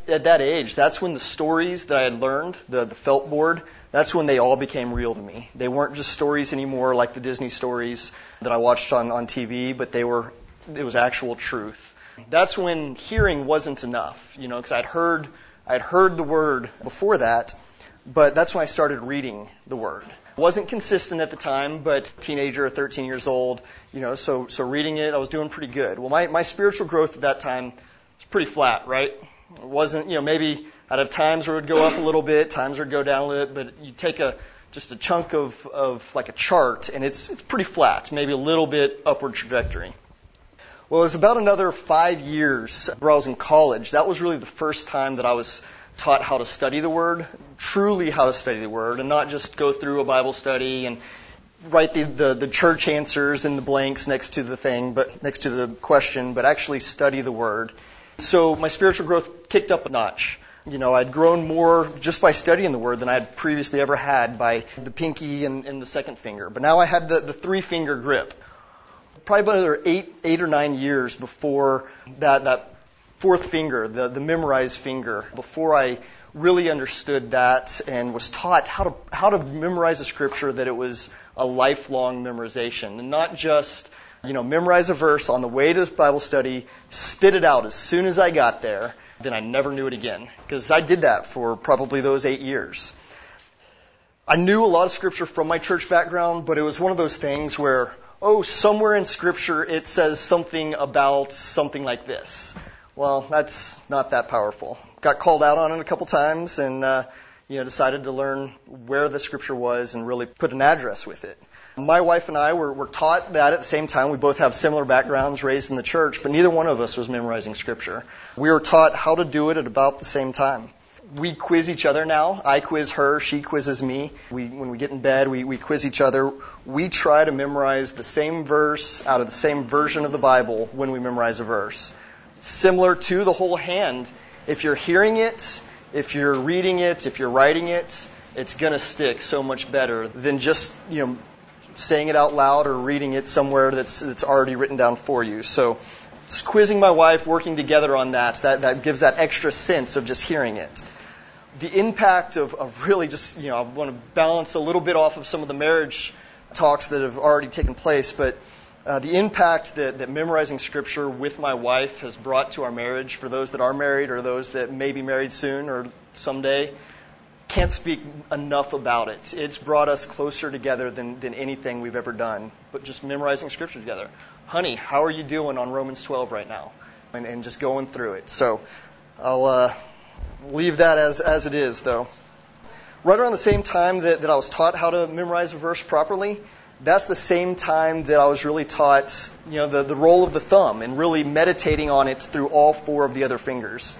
at that age, that's when the stories that I had learned, the, the felt board, that's when they all became real to me. They weren't just stories anymore like the Disney stories that I watched on, on T V, but they were, it was actual truth. That's when hearing wasn't enough, you know, because I'd heard, I'd heard the word before that, but that's when I started reading the word. Wasn't consistent at the time, but teenager, thirteen years old, you know, so so reading it, I was doing pretty good. Well, my, my spiritual growth at that time was pretty flat, right? It wasn't, you know, maybe I'd have times where it would go up a little bit, times where it would go down a little bit, but you take a just a chunk of, of like a chart, and it's it's pretty flat, maybe a little bit upward trajectory. Well, it was about another five years where I was in college. That was really the first time that I was taught how to study the Word, truly how to study the Word, and not just go through a Bible study and write the, the, the church answers in the blanks next to the thing, but next to the question, but actually study the Word. So my spiritual growth kicked up a notch. You know, I'd grown more just by studying the Word than I had previously ever had by the pinky and, and the second finger. But now I had the, the three-finger grip. Probably about another eight, eight or nine years before that, that fourth finger, the, the memorized finger, before I really understood that and was taught how to how to memorize a scripture, that it was a lifelong memorization, and not just, you know, memorize a verse on the way to Bible study, spit it out as soon as I got there, then I never knew it again, because I did that for probably those eight years. I knew a lot of scripture from my church background, but it was one of those things where, oh, somewhere in scripture it says something about something like this. Well, that's not that powerful. Got called out on it a couple times, and uh, you know, decided to learn where the scripture was and really put an address with it. My wife and I were, were taught that at the same time. We both have similar backgrounds, raised in the church, but neither one of us was memorizing scripture. We were taught how to do it at about the same time. We quiz each other now. I quiz her, she quizzes me. We, when we get in bed, we, we quiz each other. We try to memorize the same verse out of the same version of the Bible when we memorize a verse. Similar to the whole hand, if you're hearing it, if you're reading it, if you're writing it, it's going to stick so much better than just, you know, saying it out loud or reading it somewhere that's that's already written down for you. So just quizzing my wife, working together on that, that, that gives that extra sense of just hearing it. The impact of, of really just, you know, I want to balance a little bit off of some of the marriage talks that have already taken place, but Uh, the impact that, that memorizing Scripture with my wife has brought to our marriage, for those that are married or those that may be married soon or someday, can't speak enough about it. It's brought us closer together than, than anything we've ever done, but just memorizing Scripture together. Honey, how are you doing on Romans twelve right now? And, and just going through it. So I'll uh, leave that as, as it is, though. Right around the same time that, that I was taught how to memorize a verse properly, that's the same time that I was really taught, you know, the, the role of the thumb and really meditating on it through all four of the other fingers.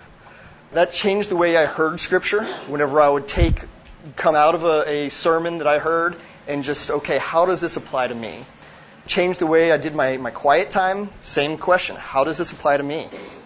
That changed the way I heard Scripture. Whenever I would take, come out of a, a sermon that I heard and just, okay, how does this apply to me? Changed the way I did my, my quiet time. Same question. How does this apply to me?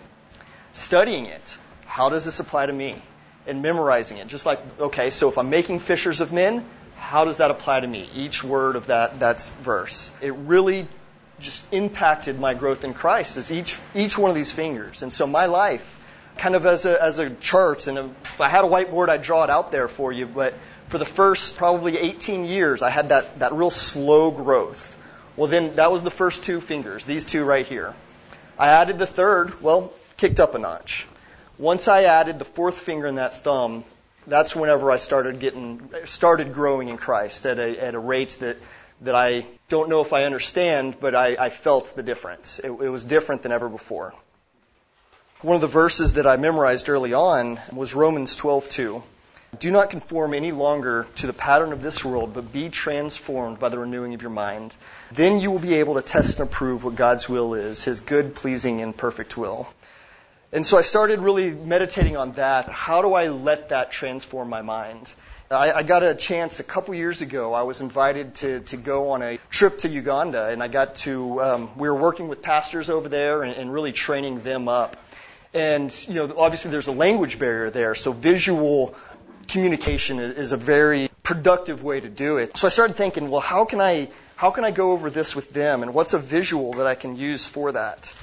Studying it. How does this apply to me? And memorizing it. Just like, okay, so if I'm making fishers of men, how does that apply to me? Each word of that that's verse. It really just impacted my growth in Christ as each each one of these fingers. And so my life, kind of as a as a chart, and a, if I had a whiteboard, I'd draw it out there for you. But for the first probably eighteen years, I had that, that real slow growth. Well, then that was the first two fingers, these two right here. I added the third, well, kicked up a notch. Once I added the fourth finger and that thumb, that's whenever I started getting, started growing in Christ at a, at a rate that, that I don't know if I understand, but I, I felt the difference. It, it was different than ever before. One of the verses that I memorized early on was Romans twelve two. Do not conform any longer to the pattern of this world, but be transformed by the renewing of your mind. Then you will be able to test and approve what God's will is, His good, pleasing, and perfect will. And so I started really meditating on that. How do I let that transform my mind? I, I got a chance a couple years ago. I was invited to, to go on a trip to Uganda, and I got to, um, we were working with pastors over there and, and really training them up. And, you know, obviously there's a language barrier there, so visual communication is, is a very productive way to do it. So I started thinking, well, how can I, how can I go over this with them, and what's a visual that I can use for that?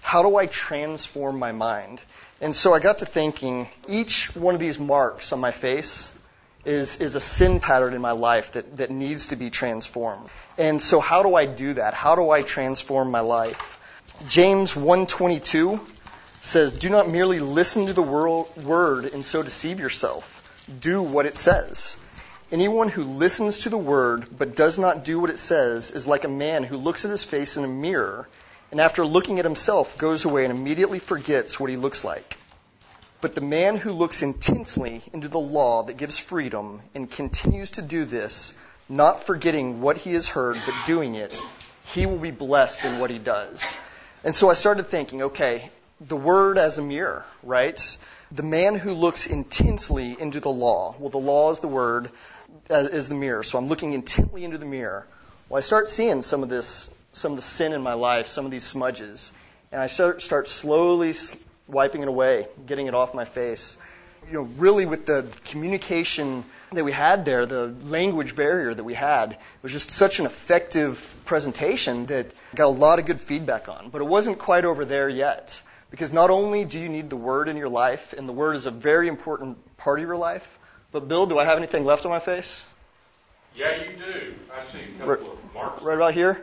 how do I transform my mind? And so I got to thinking, each one of these marks on my face is, is a sin pattern in my life that, that needs to be transformed. And so how do I do that? How do I transform my life? James one twenty-two says, do not merely listen to the word and so deceive yourself. Do what it says. Anyone who listens to the word but does not do what it says is like a man who looks at his face in a mirror and after looking at himself goes away and immediately forgets what he looks like. But the man who looks intensely into the law that gives freedom and continues to do this, not forgetting what he has heard but doing it, he will be blessed in what he does. And so I started thinking, okay, the word as a mirror, right? The man who looks intensely into the law. Well, the law is the word, is the mirror. So I'm looking intently into the mirror. Well, I start seeing some of this, some of the sin in my life, some of these smudges. And I start, start slowly wiping it away, getting it off my face. You know, really with the communication that we had there, the language barrier that we had, it was just such an effective presentation that I got a lot of good feedback on. But it wasn't quite over there yet. Because not only do you need the Word in your life, and the Word is a very important part of your life, but Bill, do I have anything left on my face? Yeah, you do. I see a couple right, of marks. Right about here?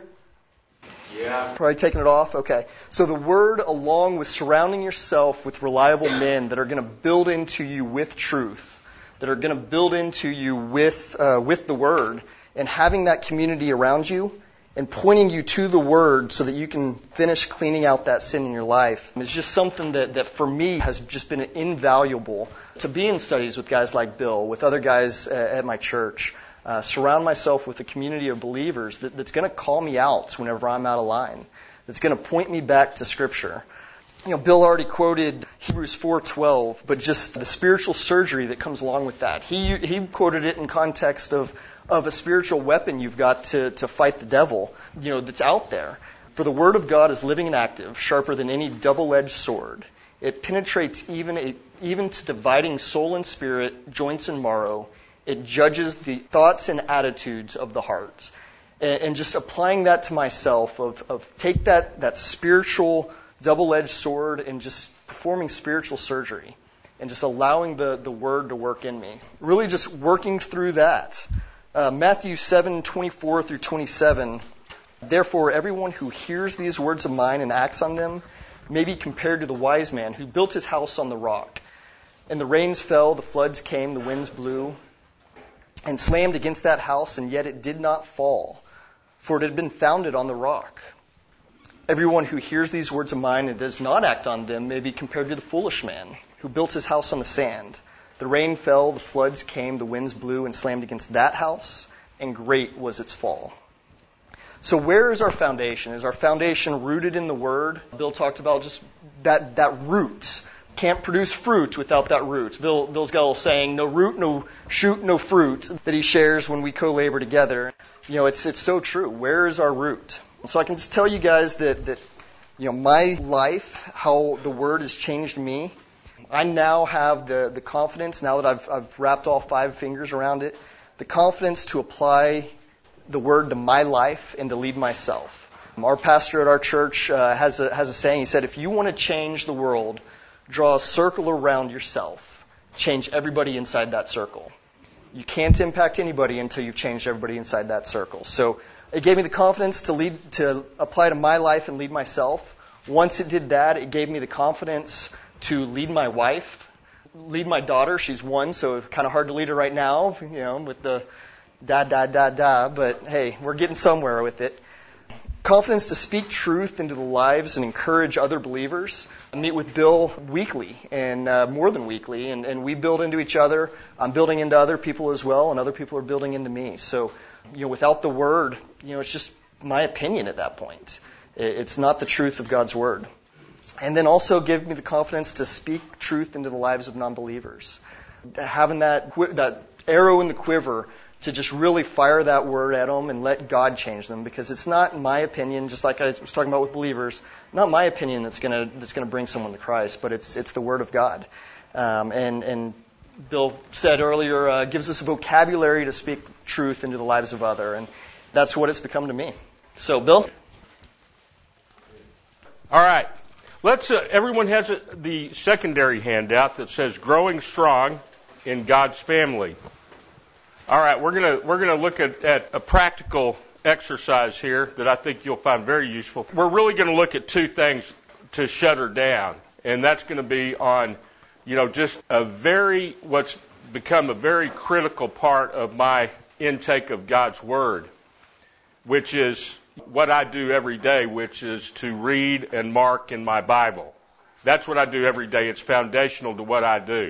Yeah. Probably taking it off? Okay. So the Word, along with surrounding yourself with reliable men that are going to build into you with truth, that are going to build into you with uh, with the Word, and having that community around you, and pointing you to the Word so that you can finish cleaning out that sin in your life. It's just something that, that for me has just been invaluable to be in studies with guys like Bill, with other guys at my church. Uh, surround myself with a community of believers that, that's going to call me out whenever I'm out of line, that's going to point me back to Scripture. You know, Bill already quoted Hebrews four twelve, but just the spiritual surgery that comes along with that. He he quoted it in context of of a spiritual weapon you've got to, to fight the devil, you know, that's out there. For the word of God is living and active, sharper than any double-edged sword. It penetrates even a, even to dividing soul and spirit, joints and marrow. It judges the thoughts and attitudes of the heart. And, and just applying that to myself of, of take that, that spiritual double-edged sword and just performing spiritual surgery and just allowing the, the word to work in me. Really just working through that. Uh, Matthew seven twenty-four through twenty-seven. Therefore, everyone who hears these words of mine and acts on them may be compared to the wise man who built his house on the rock. And the rains fell, the floods came, the winds blew, and slammed against that house, and yet it did not fall, for it had been founded on the rock. Everyone who hears these words of mine and does not act on them may be compared to the foolish man who built his house on the sand. The rain fell, the floods came, the winds blew and slammed against that house, and great was its fall. So where is our foundation? Is our foundation rooted in the Word? Bill talked about just that that root. Can't produce fruit without that root. Bill, Bill's got a little saying, no root, no shoot, no fruit, that he shares when we co-labor together. You know, it's it's so true. Where is our root? So I can just tell you guys that, that you know, my life, how the Word has changed me. I now have the, the confidence, now that I've, I've wrapped all five fingers around it, the confidence to apply the Word to my life and to lead myself. Our pastor at our church uh, has a, has a saying. He said, if you want to change the world, draw a circle around yourself. Change everybody inside that circle. You can't impact anybody until you've changed everybody inside that circle. So it gave me the confidence to lead, to apply to my life and lead myself. Once it did that, it gave me the confidence to lead my wife, lead my daughter. She's one, so it's kind of hard to lead her right now, you know, with the da, da, da, da. But hey, we're getting somewhere with it. Confidence to speak truth into the lives and encourage other believers. I meet with Bill weekly and uh, more than weekly, and, and we build into each other. I'm building into other people as well, and other people are building into me. So, you know, without the Word, you know, it's just my opinion at that point. It's not the truth of God's Word. And then also give me the confidence to speak truth into the lives of non-believers. Having that that arrow in the quiver to just really fire that word at them and let God change them, because it's not my opinion, just like I was talking about with believers, not my opinion that's gonna that's gonna bring someone to Christ, but it's it's the Word of God. Um, and and Bill said earlier, uh, gives us a vocabulary to speak truth into the lives of other, and that's what it's become to me. So, Bill. All right. Let's. Uh, everyone has a, the secondary handout that says "Growing Strong in God's Family." All right, we're gonna we're gonna look at, at a practical exercise here that I think you'll find very useful. We're really going to look at two things to shut her down, and that's going to be on, you know, just a very what's become a very critical part of my intake of God's Word, which is what I do every day, which is to read and mark in my Bible. That's what I do every day. It's foundational to what I do.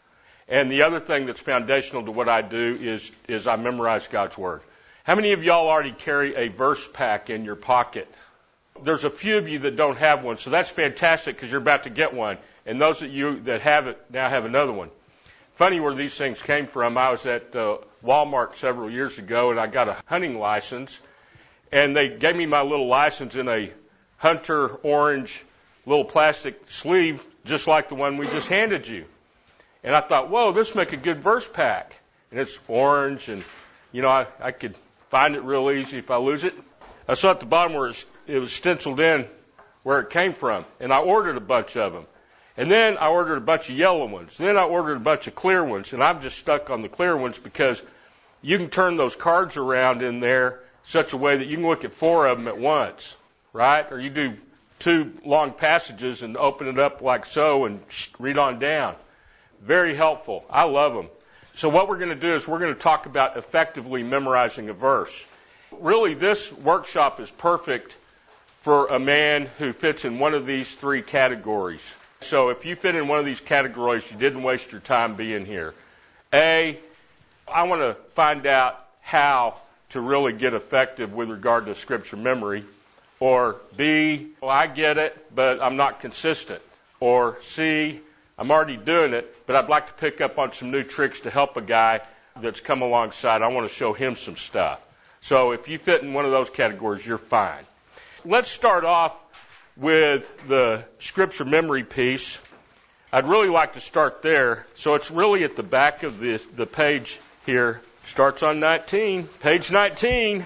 And the other thing that's foundational to what I do is, is I memorize God's Word. How many of y'all already carry a verse pack in your pocket? There's a few of you that don't have one, so that's fantastic because you're about to get one. And those of you that have it now have another one. Funny where these things came from. I was at uh, Walmart several years ago, and I got a hunting license. And they gave me my little license in a hunter orange little plastic sleeve, just like the one we just handed you. And I thought, whoa, this would make a good verse pack. And it's orange, and, you know, I, I could find it real easy if I lose it. I saw at the bottom where it was stenciled in where it came from. And I ordered a bunch of them. And then I ordered a bunch of yellow ones. Then I ordered a bunch of clear ones. And I'm just stuck on the clear ones because you can turn those cards around in there such a way that you can look at four of them at once, right? Or you do two long passages and open it up like so and read on down. Very helpful. I love them. So what we're going to do is we're going to talk about effectively memorizing a verse. Really, this workshop is perfect for a man who fits in one of these three categories. So if you fit in one of these categories, you didn't waste your time being here. A, I want to find out how to really get effective with regard to scripture memory. Or B, well, I get it, but I'm not consistent. Or C, I'm already doing it, but I'd like to pick up on some new tricks to help a guy that's come alongside. I want to show him some stuff. So if you fit in one of those categories, you're fine. Let's start off with the scripture memory piece. I'd really like to start there. So it's really at the back of the, the page here. Starts on nineteen, page nineteen.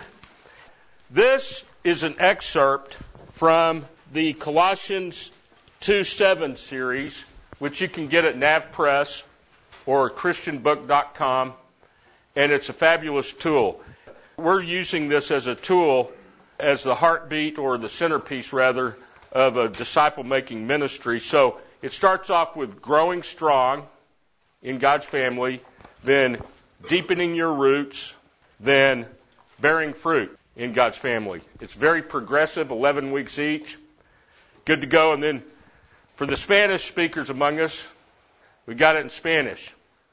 This is an excerpt from the Colossians two seven series, which you can get at NavPress or Christian book dot com, and it's a fabulous tool. We're using this as a tool, as the heartbeat or the centerpiece, rather, of a disciple-making ministry. So it starts off with growing strong in God's family, then deepening your roots, then bearing fruit in God's family. It's very progressive, eleven weeks each. Good to go. And then for the Spanish speakers among us, we got it in Spanish.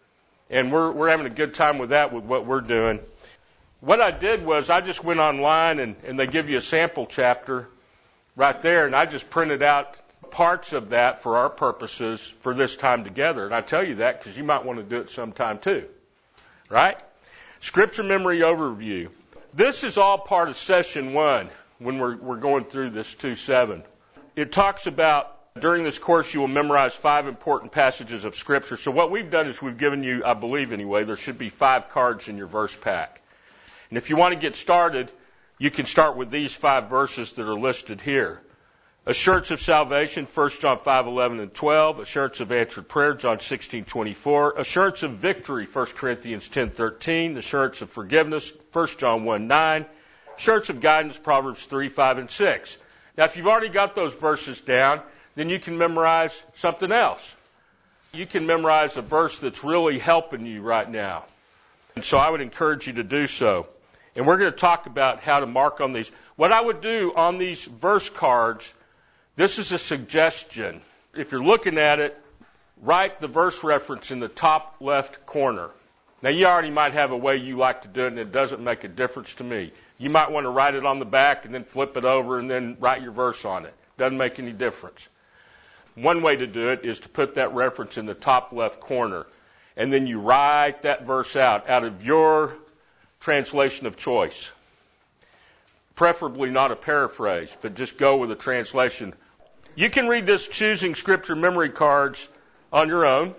And we're we're having a good time with that, with what we're doing. What I did was I just went online, and, and they give you a sample chapter right there, and I just printed out parts of that for our purposes for this time together. And I tell you that because you might want to do it sometime too. Right? Scripture memory overview. This is all part of session one when we're, we're going through this two seven. It talks about, during this course, you will memorize five important passages of Scripture. So what we've done is we've given you, I believe anyway, there should be five cards in your verse pack. And if you want to get started, you can start with these five verses that are listed here. Assurance of salvation, First John five eleven and twelve. Assurance of answered prayer, John sixteen twenty-four. Assurance of victory, First Corinthians ten thirteen. Assurance of forgiveness, First John one nine. Assurance of guidance, Proverbs three five and six. Now, if you've already got those verses down, then you can memorize something else. You can memorize a verse that's really helping you right now. And so I would encourage you to do so. And we're going to talk about how to mark on these. What I would do on these verse cards, this is a suggestion. If you're looking at it, write the verse reference in the top left corner. Now, you already might have a way you like to do it, and it doesn't make a difference to me. You might want to write it on the back and then flip it over and then write your verse on it. Doesn't make any difference. One way to do it is to put that reference in the top left corner, and then you write that verse out, out of your translation of choice. Preferably not a paraphrase, but just go with a translation. You can read this choosing scripture memory cards on your own.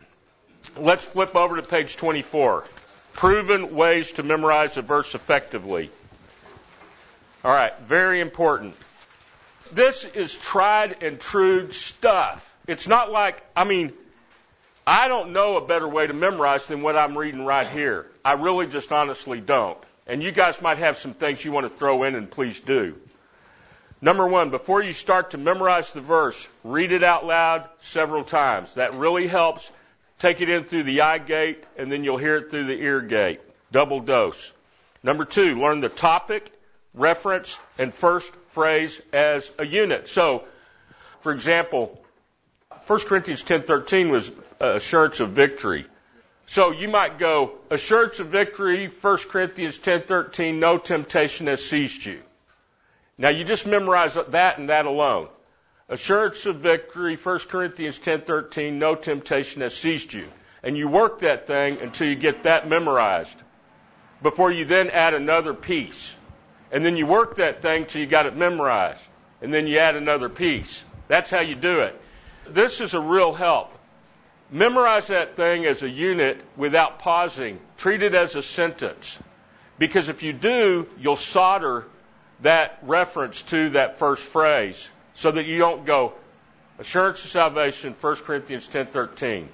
Let's flip over to page twenty-four. Proven ways to memorize a verse effectively. All right, very important. This is tried and true stuff. It's not like, I mean, I don't know a better way to memorize than what I'm reading right here. I really just honestly don't. And you guys might have some things you want to throw in, and please do. Number one, before you start to memorize the verse, read it out loud several times. That really helps. Take it in through the eye gate, and then you'll hear it through the ear gate. Double dose. Number two, learn the topic, reference, and first phrase as a unit. So, for example, First Corinthians ten thirteen was assurance of victory. So you might go, assurance of victory, First Corinthians ten thirteen, no temptation has seized you. Now you just memorize that and that alone. Assurance of victory, First Corinthians ten thirteen, no temptation has seized you. And you work that thing until you get that memorized, before you then add another piece. And then you work that thing till you got it memorized. And then you add another piece. That's how you do it. This is a real help. Memorize that thing as a unit without pausing. Treat it as a sentence. Because if you do, you'll solder that reference to that first phrase so that you don't go, assurance of salvation, First Corinthians ten thirteen.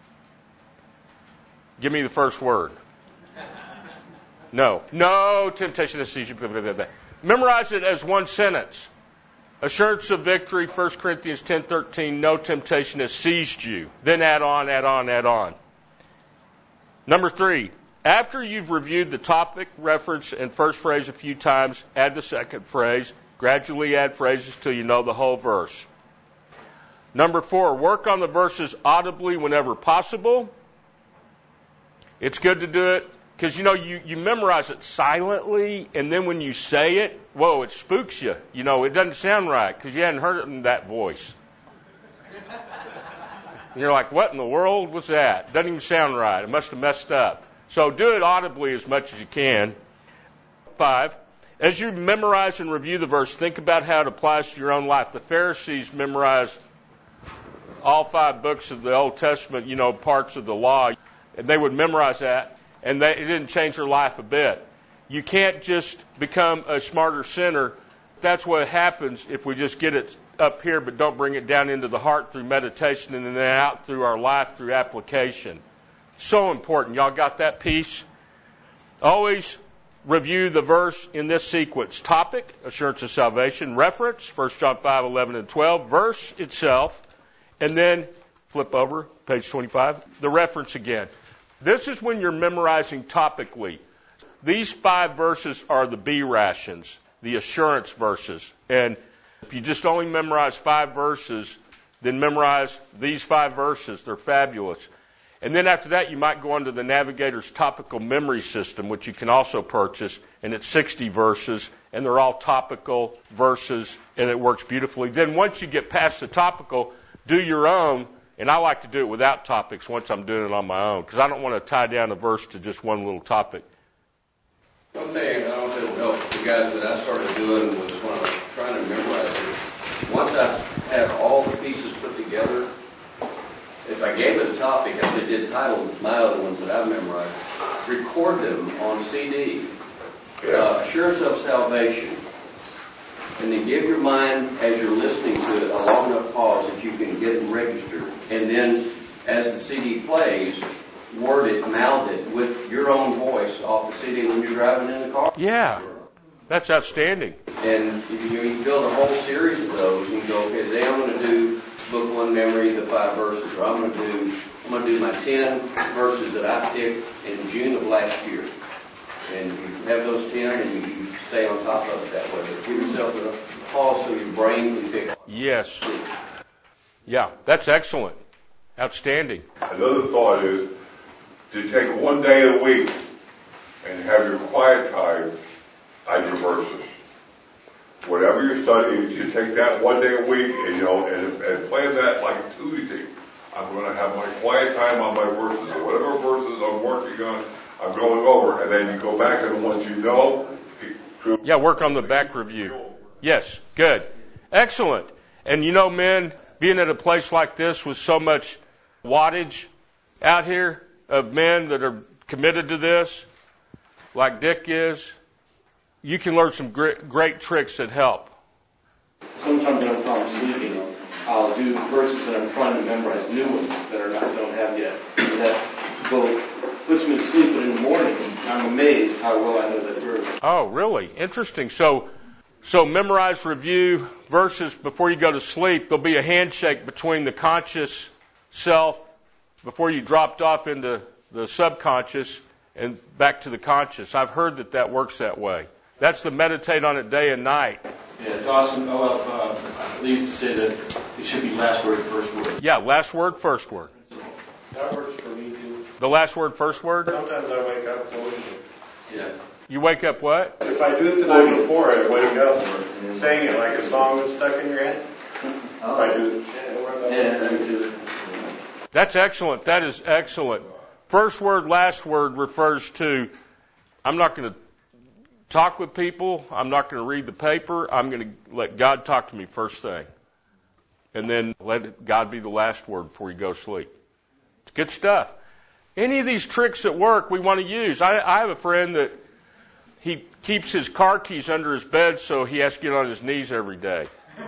Give me the first word. No. No temptation has seized you. Memorize it as one sentence. Assurance of victory, First Corinthians ten thirteen, no temptation has seized you. Then add on, add on, add on. Number three, after you've reviewed the topic, reference, and first phrase a few times, add the second phrase. Gradually add phrases till you know the whole verse. Number four, work on the verses audibly whenever possible. It's good to do it because, you know, you, you memorize it silently, and then when you say it, whoa, it spooks you. You know, it doesn't sound right because you hadn't heard it in that voice. And you're like, what in the world was that? Doesn't even sound right. It must have messed up. So do it audibly as much as you can. Five, as you memorize and review the verse, think about how it applies to your own life. The Pharisees memorized all five books of the Old Testament, you know, parts of the law, and they would memorize that, and they, it didn't change their life a bit. You can't just become a smarter sinner. That's what happens if we just get it up here but don't bring it down into the heart through meditation and then out through our life through application. So important. Y'all got that piece? Always review the verse in this sequence. Topic, assurance of salvation. Reference, First John five, eleven, and twelve. Verse itself. And then flip over, page twenty-five. The reference again. This is when you're memorizing topically. These five verses are the B rations, the assurance verses. And if you just only memorize five verses, then memorize these five verses. They're fabulous. And then after that, you might go on to the Navigator's Topical Memory System, which you can also purchase, and it's sixty verses, and they're all topical verses, and it works beautifully. Then once you get past the topical, do your own, and I like to do it without topics once I'm doing it on my own, because I don't want to tie down a verse to just one little topic. One thing, I don't know if it'll help the guys that I started doing was when I was trying to memorize it. Once I have all the pieces put together, if I gave it a topic, as I did title my other ones that I've memorized, record them on C D. Uh, Assurance of Salvation. And then give your mind, as you're listening to it, a long enough pause that you can get them registered. And then, as the C D plays, word it, mouth it with your own voice off the C D when you're driving in the car. Yeah, that's outstanding. And you, you can build a whole series of those. You can go, okay, today I'm going to do book one memory, the five verses, or I'm going to do I'm going to do my ten verses that I picked in June of last year. And you have those ten, and you, you stay on top of it that way. But give yourself a pause so your brain can pick up. Yes. Yeah, that's excellent. Outstanding. Another thought is to take one day a week and have your quiet time on your verses. Whatever you're studying, you take that one day a week and, you know, and, and plan that like Tuesday. I'm going to have my quiet time on my verses, or whatever verses I'm working on, I'm going over, and then you go back and once you know. Yeah, work on the back review. Yes, good. Excellent. And you know, men, being at a place like this with so much wattage out here of men that are committed to this, like Dick is, you can learn some great, great tricks that help. So sometimes when I'm trying sleeping, I'll do verses that I'm trying to memorize, new ones that are not don't have yet. And that both puts me to sleep, but in the morning, I'm amazed how well I know that verse. Oh, really? Interesting. So, so memorize, review verses before you go to sleep. There'll be a handshake between the conscious self before you dropped off into the subconscious and back to the conscious. I've heard that that works that way. That's the meditate on it day and night. Yeah, Dawson, O L, uh, I believe to say that it should be last word, first word. Yeah, last word, first word. That works for me too. The last word, first word? Sometimes I wake up going. Yeah. You wake up what? If I do it the night before, I wake up saying it like a song that's stuck in your head. If I do it. Yeah, I do it. That's excellent. That is excellent. First word, last word refers to, I'm not going to talk with people. I'm not going to read the paper. I'm going to let God talk to me first thing. And then let God be the last word before you go to sleep. It's good stuff. Any of these tricks at work we want to use. I, I have a friend that he keeps his car keys under his bed so he has to get on his knees every day.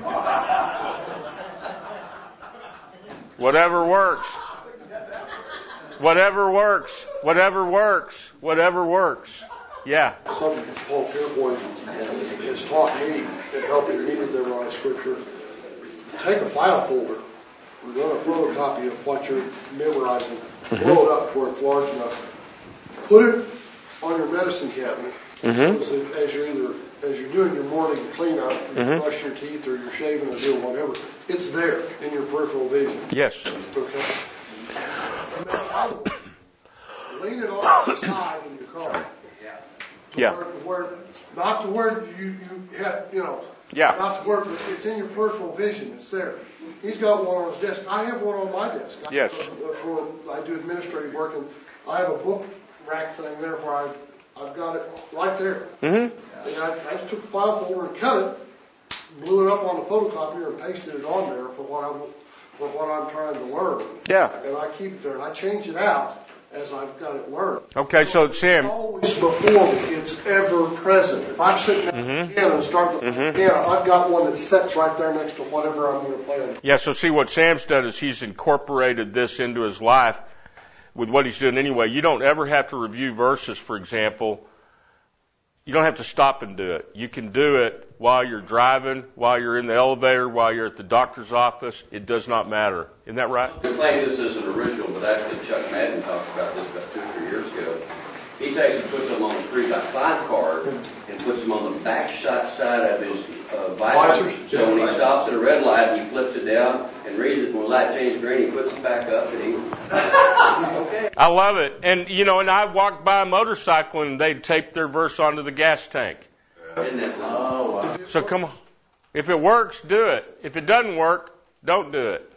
Whatever works. Whatever works. Whatever works. Whatever works. Yeah. Something that Paul Pearboy has taught me in helping me to memorize Scripture. Take a file folder, run a photocopy of what you're memorizing, mm-hmm. blow it up to where it's large enough. Put it on your medicine cabinet. Mm-hmm. As, it, as you're either as you're doing your morning cleanup, you mm-hmm. brush your teeth, or you're shaving, or doing whatever. It's there in your peripheral vision. Yes. Okay. Lean it off the side in your car. To yeah. Where, where, not to where you, you have, you know, yeah. not to where, but it's in your peripheral vision. It's there. He's got one on his desk. I have one on my desk. Yes. I, for, I do administrative work, and I have a book rack thing there where I've, I've got it right there. Mm-hmm. And I, I just took a file folder and cut it, blew it up on the photocopier, and pasted it on there for what, I, for what I'm trying to learn. Yeah. And I keep it there, and I change it out as I've got it learned. Okay, so Sam. Always before me, it's ever present. If I'm sitting down mm-hmm. again and start the mm-hmm. piano, I've got one that sets right there next to whatever I'm going to play on. Yeah, so see what Sam's done is he's incorporated this into his life with what he's doing anyway. You don't ever have to review verses, for example. You don't have to stop and do it. You can do it while you're driving, while you're in the elevator, while you're at the doctor's office. It does not matter. Isn't that right? I'm playing this as an original, but actually Chuck Madden talked about this about two or three years ago. He takes and puts them on the three by five card and puts them on the back side of his uh, visor. So when he stops at a red light, he flips it down and reads it. When the light changes green, he puts it back up and he. Okay. I love it. And, you know, and I walked by a motorcycle and they'd tape their verse onto the gas tank. Oh, wow. So come on. If it works, do it. If it doesn't work, don't do it.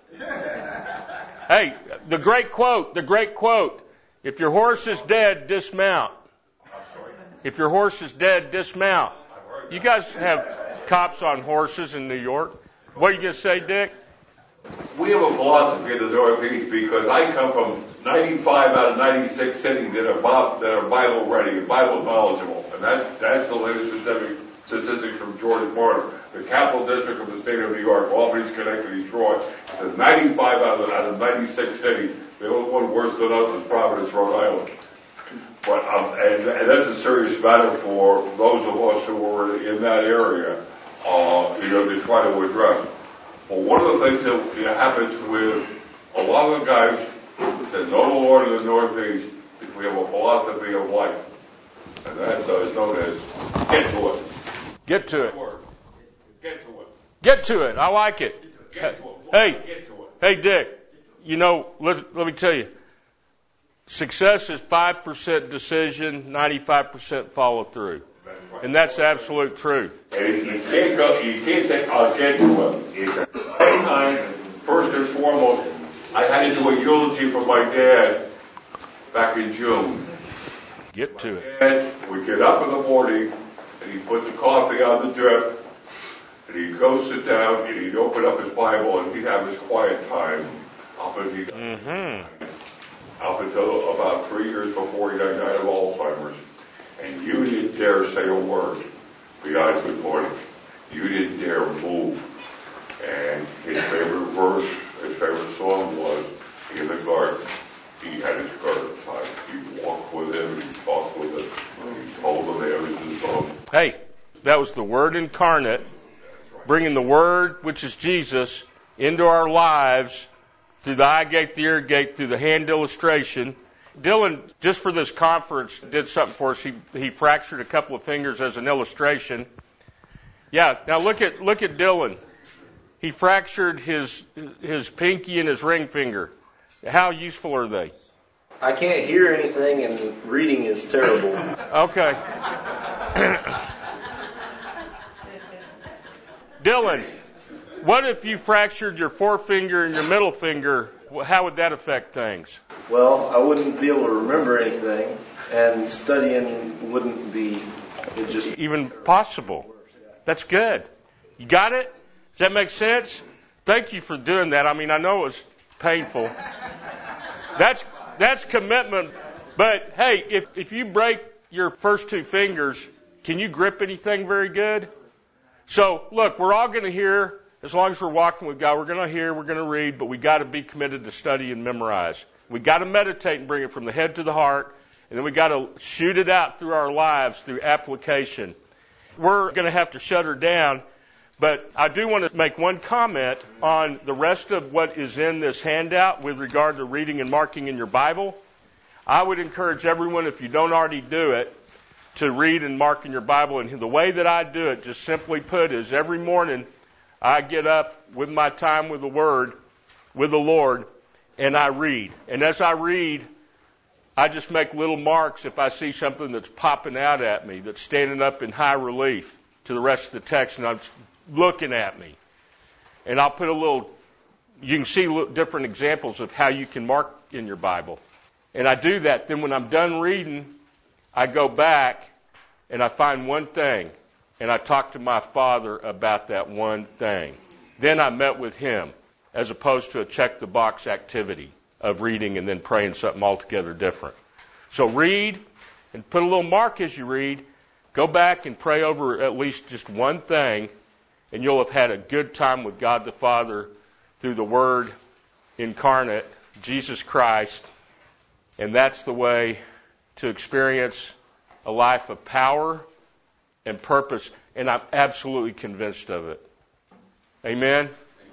Hey, the great quote, the great quote. If your horse is dead, dismount. If your horse is dead, dismount. You guys have cops on horses in New York. What are you going to say, Dick? We have a philosophy in the Northeast because I come from ninety-five out of ninety-six cities that are, Bob, that are Bible ready and Bible knowledgeable. And that, that's the latest statistic, statistics from George Martin, the capital district of the state of New York, Albany, Connecticut, Detroit. Says ninety-five out of, out of ninety-six cities, the only one worse than us is Providence, Rhode Island. But um, and, and that's a serious matter for those of us who are in that area, uh, you know, to try to address. Well, one of the things that you know, happens with a lot of the guys that know the Lord in the Northeast is we have a philosophy of life. And that's uh, known as get to it. Get to it. Get to it. Get to it. I like it. Get to it. Hey, get to it. Hey, Dick, you know, let, let me tell you, success is five percent decision, ninety-five percent follow through. And that's the absolute truth. And you can't go, you can't say, I'll get to it. It's a time, first and foremost, I had to do a eulogy for my dad back in June. Get to my it. Dad would get up in the morning, and he'd put the coffee on the drip, and he'd go sit down, and he'd open up his Bible, and he'd have his quiet time up until, mm-hmm. up until about three years before he died of Alzheimer's. And you didn't dare say a word beyond good morning. You didn't dare move. And his favorite verse, his favorite song was in the garden. He had his garden time. He walked with him, he talked with him, he told him everything from. Hey, that was the Word incarnate, bringing the Word, which is Jesus, into our lives through the eye gate, the ear gate, through the hand illustration. Dylan, just for this conference, did something for us. He, he fractured a couple of fingers as an illustration. Yeah, now look at look at Dylan. He fractured his his pinky and his ring finger. How useful are they? I can't hear anything, and reading is terrible. Okay. Dylan, what if you fractured your forefinger and your middle finger? How would that affect things? Well, I wouldn't be able to remember anything, and studying wouldn't be it just even possible. That's good. You got it? Does that make sense? Thank you for doing that. I mean, I know it was painful. That's that's commitment. But hey, if if you break your first two fingers, can you grip anything very good? So look, we're all going to hear. As long as we're walking with God, we're going to hear, we're going to read, but we got to be committed to study and memorize. We got to meditate and bring it from the head to the heart, and then we got to shoot it out through our lives through application. We're going to have to shut her down, but I do want to make one comment on the rest of what is in this handout with regard to reading and marking in your Bible. I would encourage everyone, if you don't already do it, to read and mark in your Bible. And the way that I do it, just simply put, is every morning I get up with my time with the Word, with the Lord, and I read. And as I read, I just make little marks if I see something that's popping out at me, that's standing up in high relief to the rest of the text, and I'm looking at me. And I'll put a little, you can see different examples of how you can mark in your Bible. And I do that. Then when I'm done reading, I go back and I find one thing. And I talked to my Father about that one thing. Then I met with Him, as opposed to a check-the-box activity of reading and then praying something altogether different. So read and put a little mark as you read. Go back and pray over at least just one thing, and you'll have had a good time with God the Father through the Word incarnate, Jesus Christ. And that's the way to experience a life of power and purpose, and I'm absolutely convinced of it. Amen?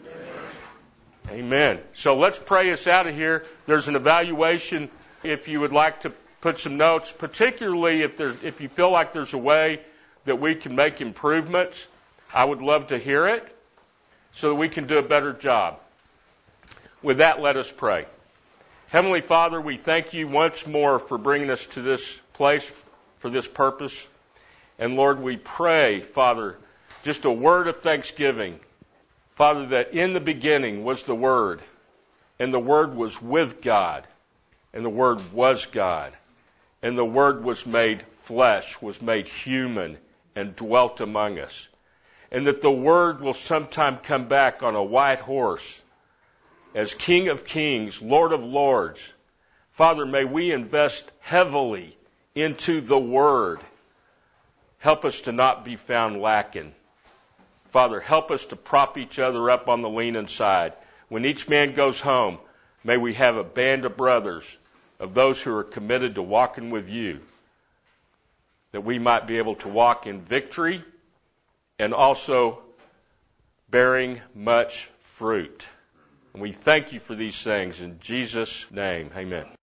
Amen? Amen. So let's pray us out of here. There's an evaluation if you would like to put some notes, particularly if there, if you feel like there's a way that we can make improvements. I would love to hear it so that we can do a better job. With that, let us pray. Heavenly Father, we thank you once more for bringing us to this place for this purpose. And Lord, we pray, Father, just a word of thanksgiving. Father, that in the beginning was the Word, and the Word was with God, and the Word was God, and the Word was made flesh, was made human, and dwelt among us. And that the Word will sometime come back on a white horse as King of Kings, Lord of Lords. Father, may we invest heavily into the Word. Help us to not be found lacking. Father, help us to prop each other up on the leaning side. When each man goes home, may we have a band of brothers, of those who are committed to walking with you, that we might be able to walk in victory and also bearing much fruit. And we thank you for these things. In Jesus' name, amen.